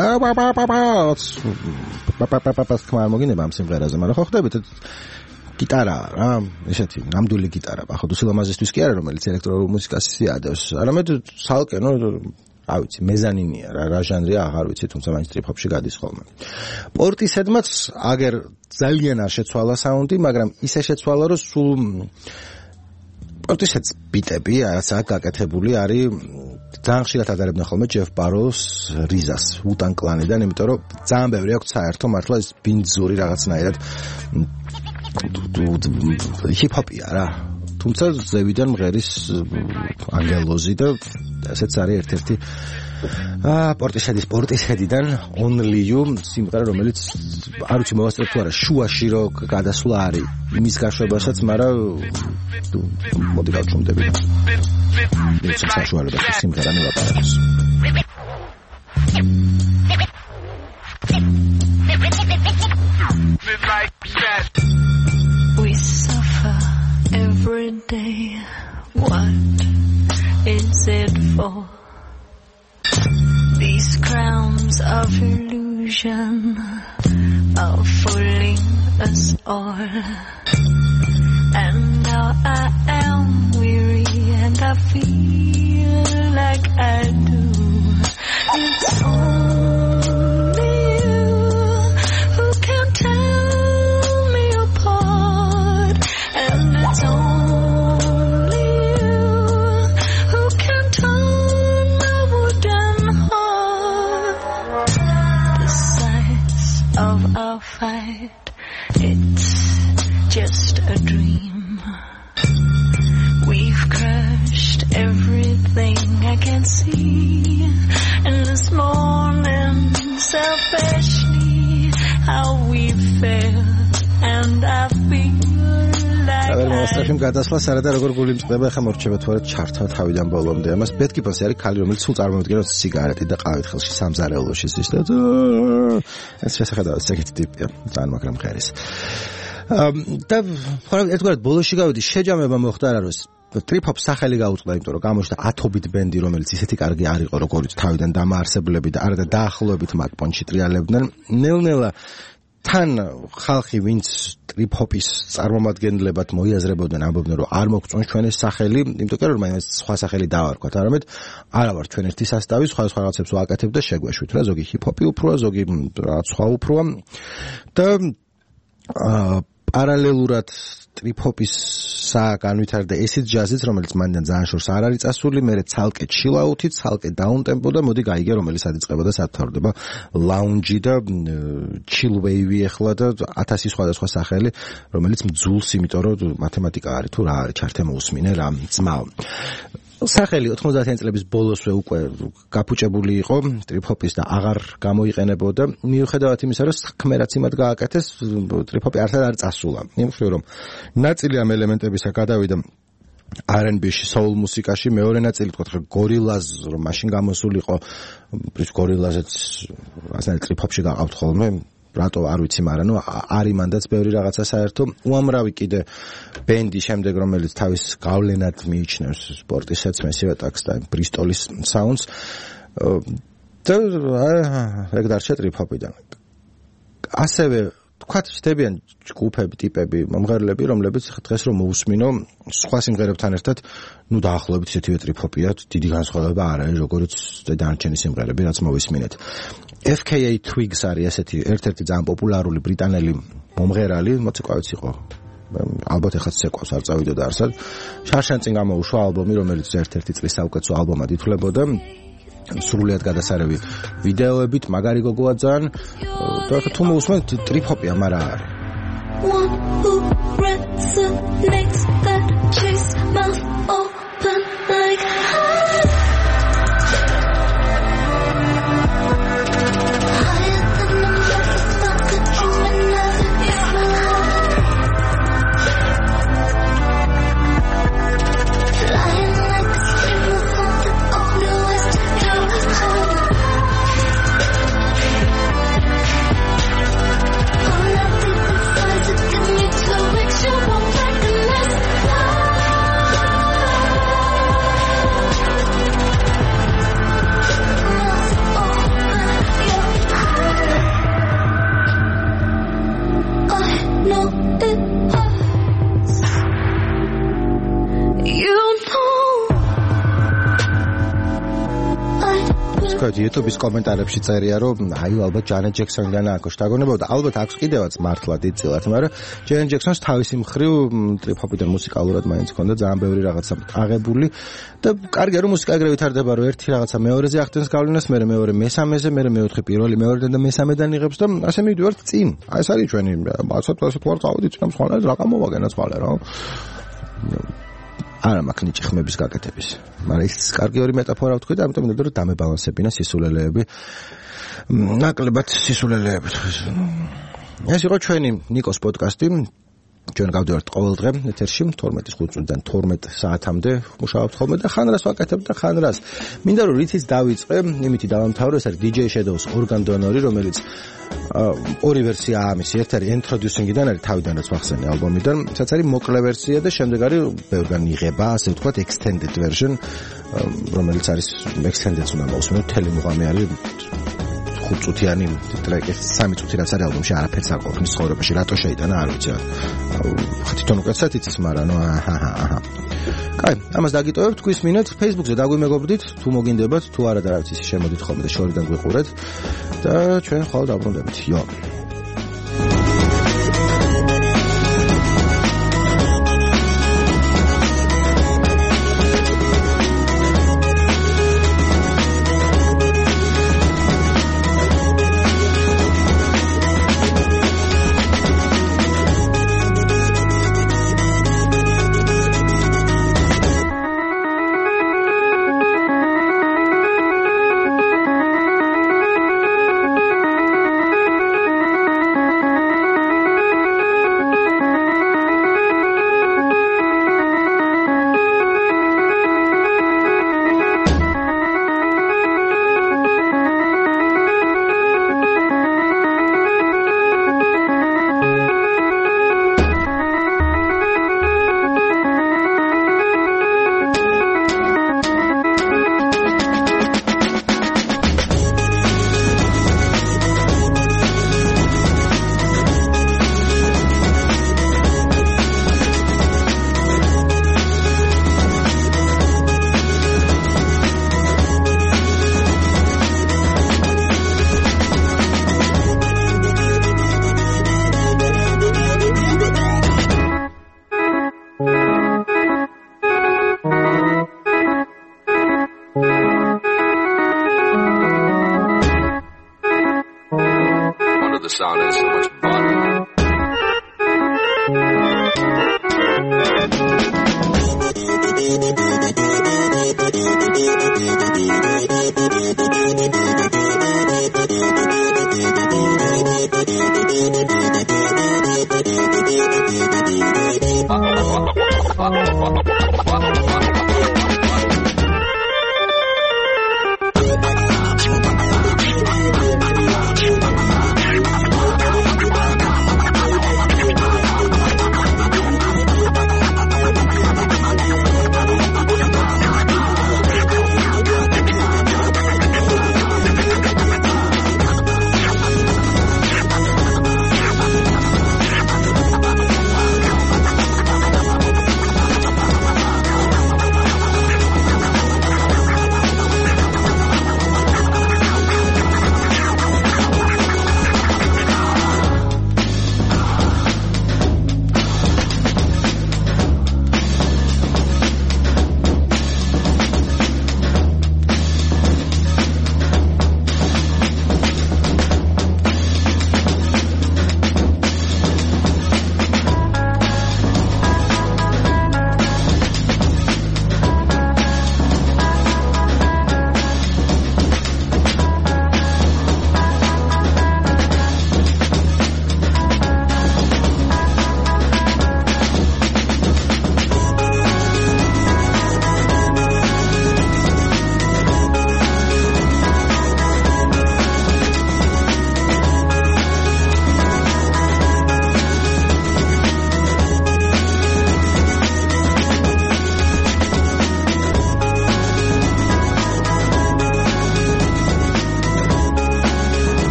პაპაპაპაპაპ თქმა არ მოგინება ამ სიმღერაზე მაგრამ ხო ხვდებით გიტარა რა ესეთი ნამდვილი გიტარა ხო თუ სილამაზისთვის კი არა რომელიც ელექტრონულ მუსიკას იადევს არამედ ცალკე ნუ რა ვიცი მეზანინია რა რა ჟანრია აღარ ვიცი თუმცა მაინც ტრიპ-ჰოპში გადის ხოლმე პორტისედმაც აგერ ძალიან არ შეცვალა საუნდი მაგრამ ისე შეცვალა რომ სულ პორტისედს ბიტები რაც აქ გაკეთებული არის ძალიან ხშირად ადარებდნენ ხოლმე ჯეფ ბაროს რიზას უტან კლანიდან იმიტომ რომ ძალიან ბევრი აქვს საერთო მართლა ეს ბინძური რაღაცნაირად ჰიპ-ჰოპია რა თუმცა ზევიდან მღერის ანგელოზი და ესეც არის ერთ-ერთი აა პორტისედის პორტისედიდან only you სიმღერა რომელიც არ ვიცი მოვასწრებ თუ არა შუაში რო გადასვლა არის იმის გაშვებასაც მაგრამ მოდი გავჩუმდები ეს საშუალება სიმღერა მივაპარაკოს We suffer every day what is it for These crowns of illusion are fooling us all And now I am weary and I feel like I do It's only you who can tell me apart And it's only you who can turn my wooden heart The size of our fight It's just a dream We've crushed everything I can see And this morning selfishly How we failed And I feel like I მოსტრაფიმ გადასვლა სარადა როგორ გული მწყდება ხა მორჩება თუ არა ჩართა თავიდან ბოლომდე ამას ბეთკიპასი არის ქალი რომელიც სულ წარმოადგენს სიგარეტი და ყავით ხელში სამზარეულოში ის და ეს შესაძლოა ეგეთი ტიპია ძალიან მაგრამ ხერის და ხო ერთგვარად ბოლოში გავიდი შეჯამება მოხდა რა როს ტრიპ-ჰოპ სახელი გაუწყდა, იმიტომ რომ გამოჩნდა ათობით ბენდი, რომელიც ისეთი კარგი არ იყო, როგორც თავიდან დამაარსებლები და არა და დაახლოებით მაკ-პონჩი ტრიალებდნენ. ნელ-ნელა თან ხალხი, ვინც ტრიპ-ჰოპის წარმომადგენლებად მოიაზრებოდნენ, ამბობდნენ, რომ არ მოგწონს ჩვენ ეს სახელი, იმიტომ რომ მაინც სხვა სახელი დავარქვათ, არამედ არა ვარ ჩვენ ერთი სასტავი, სხვა სხვა რაღაცებს ვაკეთებ და შეგვეშვით რა, ზოგი ჰიპ-ჰოპი უფროა, ზოგი რაღაც სხვა უფროა და აა პარალელურად ტრიპ-ჰოპისა განვითარდა ესეთ ჯაზიც, რომელიც მანდან ძალიან შორს არ არის წასული, მერე ცალკე ჩილაუთი, ცალკე დაუნტემპო და მოდი გაიგე, რომელიც ადიწყება და სათავდება ლაუნჯი და ჩილ ვეივი ახლა და ათასი სხვადასხვა სახელი, რომელიც მძულს, იმიტომ რომ მათემატიკა არის თუ რა არის, ჩართე მოусმინე რა, ძმაო. სახელი ოთხმოცდაათიანი წლების ბოლოსვე უკვე გაფუჭებული იყო ტრიპ-ჰოპის და აღარ გამოიყენებოდა. მიუხედავად იმისა, რომ საქმე რაც იმად გააკეთეს, ტრიპ-ჰოპი არც არ წასულა. იმხრივ რომ ნაწილი ამ ელემენტებისა გადავიდა არ ენდ ბი-ში, soul მუსიკაში, მეორე ნაწილი თქვა ხა გორილას, რომ მაშინ გამოსულიყო, ის გორილაზეც ასეთი ტრიპ-ჰოპში გაყავთ ხოლმე. რატო არ ვიცი, მაგრამ ნუ არის მანდაც ბევრი რაღაცა საერთო. უამრავი კიდე ბენდი შემდეგ, რომელიც თავის გავლენად მიიჩნევს სპორტისაც, მესივე ტაქს და ბრისტოლის საუნდს. და ეგ დარჩა ტრიპ-ჰოპიდან. ასევე თქვათ შდებიან ჯგუფები, ტიპები, მომღერლები, რომლებიც დღეს რომ მოусმინო სხვა სიმღერებთან ერთად, ნუ დაახლოებით ისეთივე ტრიპ-ჰოპია, დიდი განსხვავება არ არის, როგორც დანარჩენი სიმღერები, რაც მოვისმინეთ. F K A Twigs არის ესეთი ერთ-ერთი ძალიან პოპულარული ბრიტანელი მომღერალი, მოცეკვავიც იყო. ალბათ ეხლა ცეკვავს არ წავიდოდა არსად. შარშან წინ გამოუშვა ალბომი, რომელიც ერთ-ერთი წლის საუკეთესო ალბომად ითვლებოდა. სრულიად გადასარევი ვიდეოებით, მაგარი გოგოა ძალიან. და თუ მოусმენთ ტრიპ-ჰოპია, მაგრამ არა. One who resonates that chase mouth open like YouTube-ის კომენტარებში წერია, რომ აი ალბათ ჯანეტ ჯექსონიდან აქვს შთაგონება და ალბათ აქვს კიდევაც მართლა დიდწილად, მაგრამ ჯანეტ ჯექსონს თავისი მხრივ ტრიპ-ჰოპიდან მუსიკალურად მაინც ჰქონდა ძალიან ბევრი რაღაცა აღებული და კარგია რომ მუსიკა ეგრე ვითარდება, რომ ერთი რაღაცა მეორეზე ახდენს გავლენას, მერე მეორე მესამეზე, მერე მეოთხე პირველი მეორედან და მესამედან იღებს და ასე მივიდივართ წინ. აი ეს არის ჩვენი ასეთ ასეთ ვარ წავედით წინამ სხვანაირად რა გამოვაგენაც ხვალე რა. არა მაქვს ნიჭი ხმების გაკეთების. მაგრამ ის კარგი ორი მეტაფორა ვთქვი და ამიტომ მინდოდა რომ დამებალანსებინა სისულელეები. ნაკლებად სისულელეებით. ეს იყო ჩვენი ნიკოს პოდკასტი. ჩვენ გავდივართ ყოველ დღე ეთერში თორმეტის ხუთ წუთიდან თორმეტ საათამდე მუშაობთ ხოლმე და ხანრას ვაკეთებ და ხანრას. მინდა რომ რითიც დავიწყე, იმითი დავამთავრე, ეს არის დი ჯეი Shadows Organ Donor-ი, რომელიც ორი ვერსია ამის, ერთ არის Introducing-იდან, არის თავიდანაც ვახსენე ალბომიდან, სადაც არის მოკლე ვერსია და შემდეგ არის ბევრგან იღება, ასე ვთქვათ, extended version, რომელიც არის extended-ს უნდა მოვუსმინოთ, მთელი მუღამი არის ხუთ წუთიანი ტრეკი, სამი წუთი რაც არის ალბომში, არაფერს არ ყოფნის ცხოვრებაში, რატო შეიტანა, არ ვიცი. თვითონ უკეთესად იცის, მაგრამ ნუ აჰა. კაი, ამას დაგიტოვებთ, გვისმინეთ, Facebook-ზე დაგვიმეგობრდით, თუ მოგინდებათ, თუ არა და რა ვიცი, შემოდით ხოლმე და შორიდან გვიყურეთ და ჩვენ ხვალ დაბრუნდებით. იო.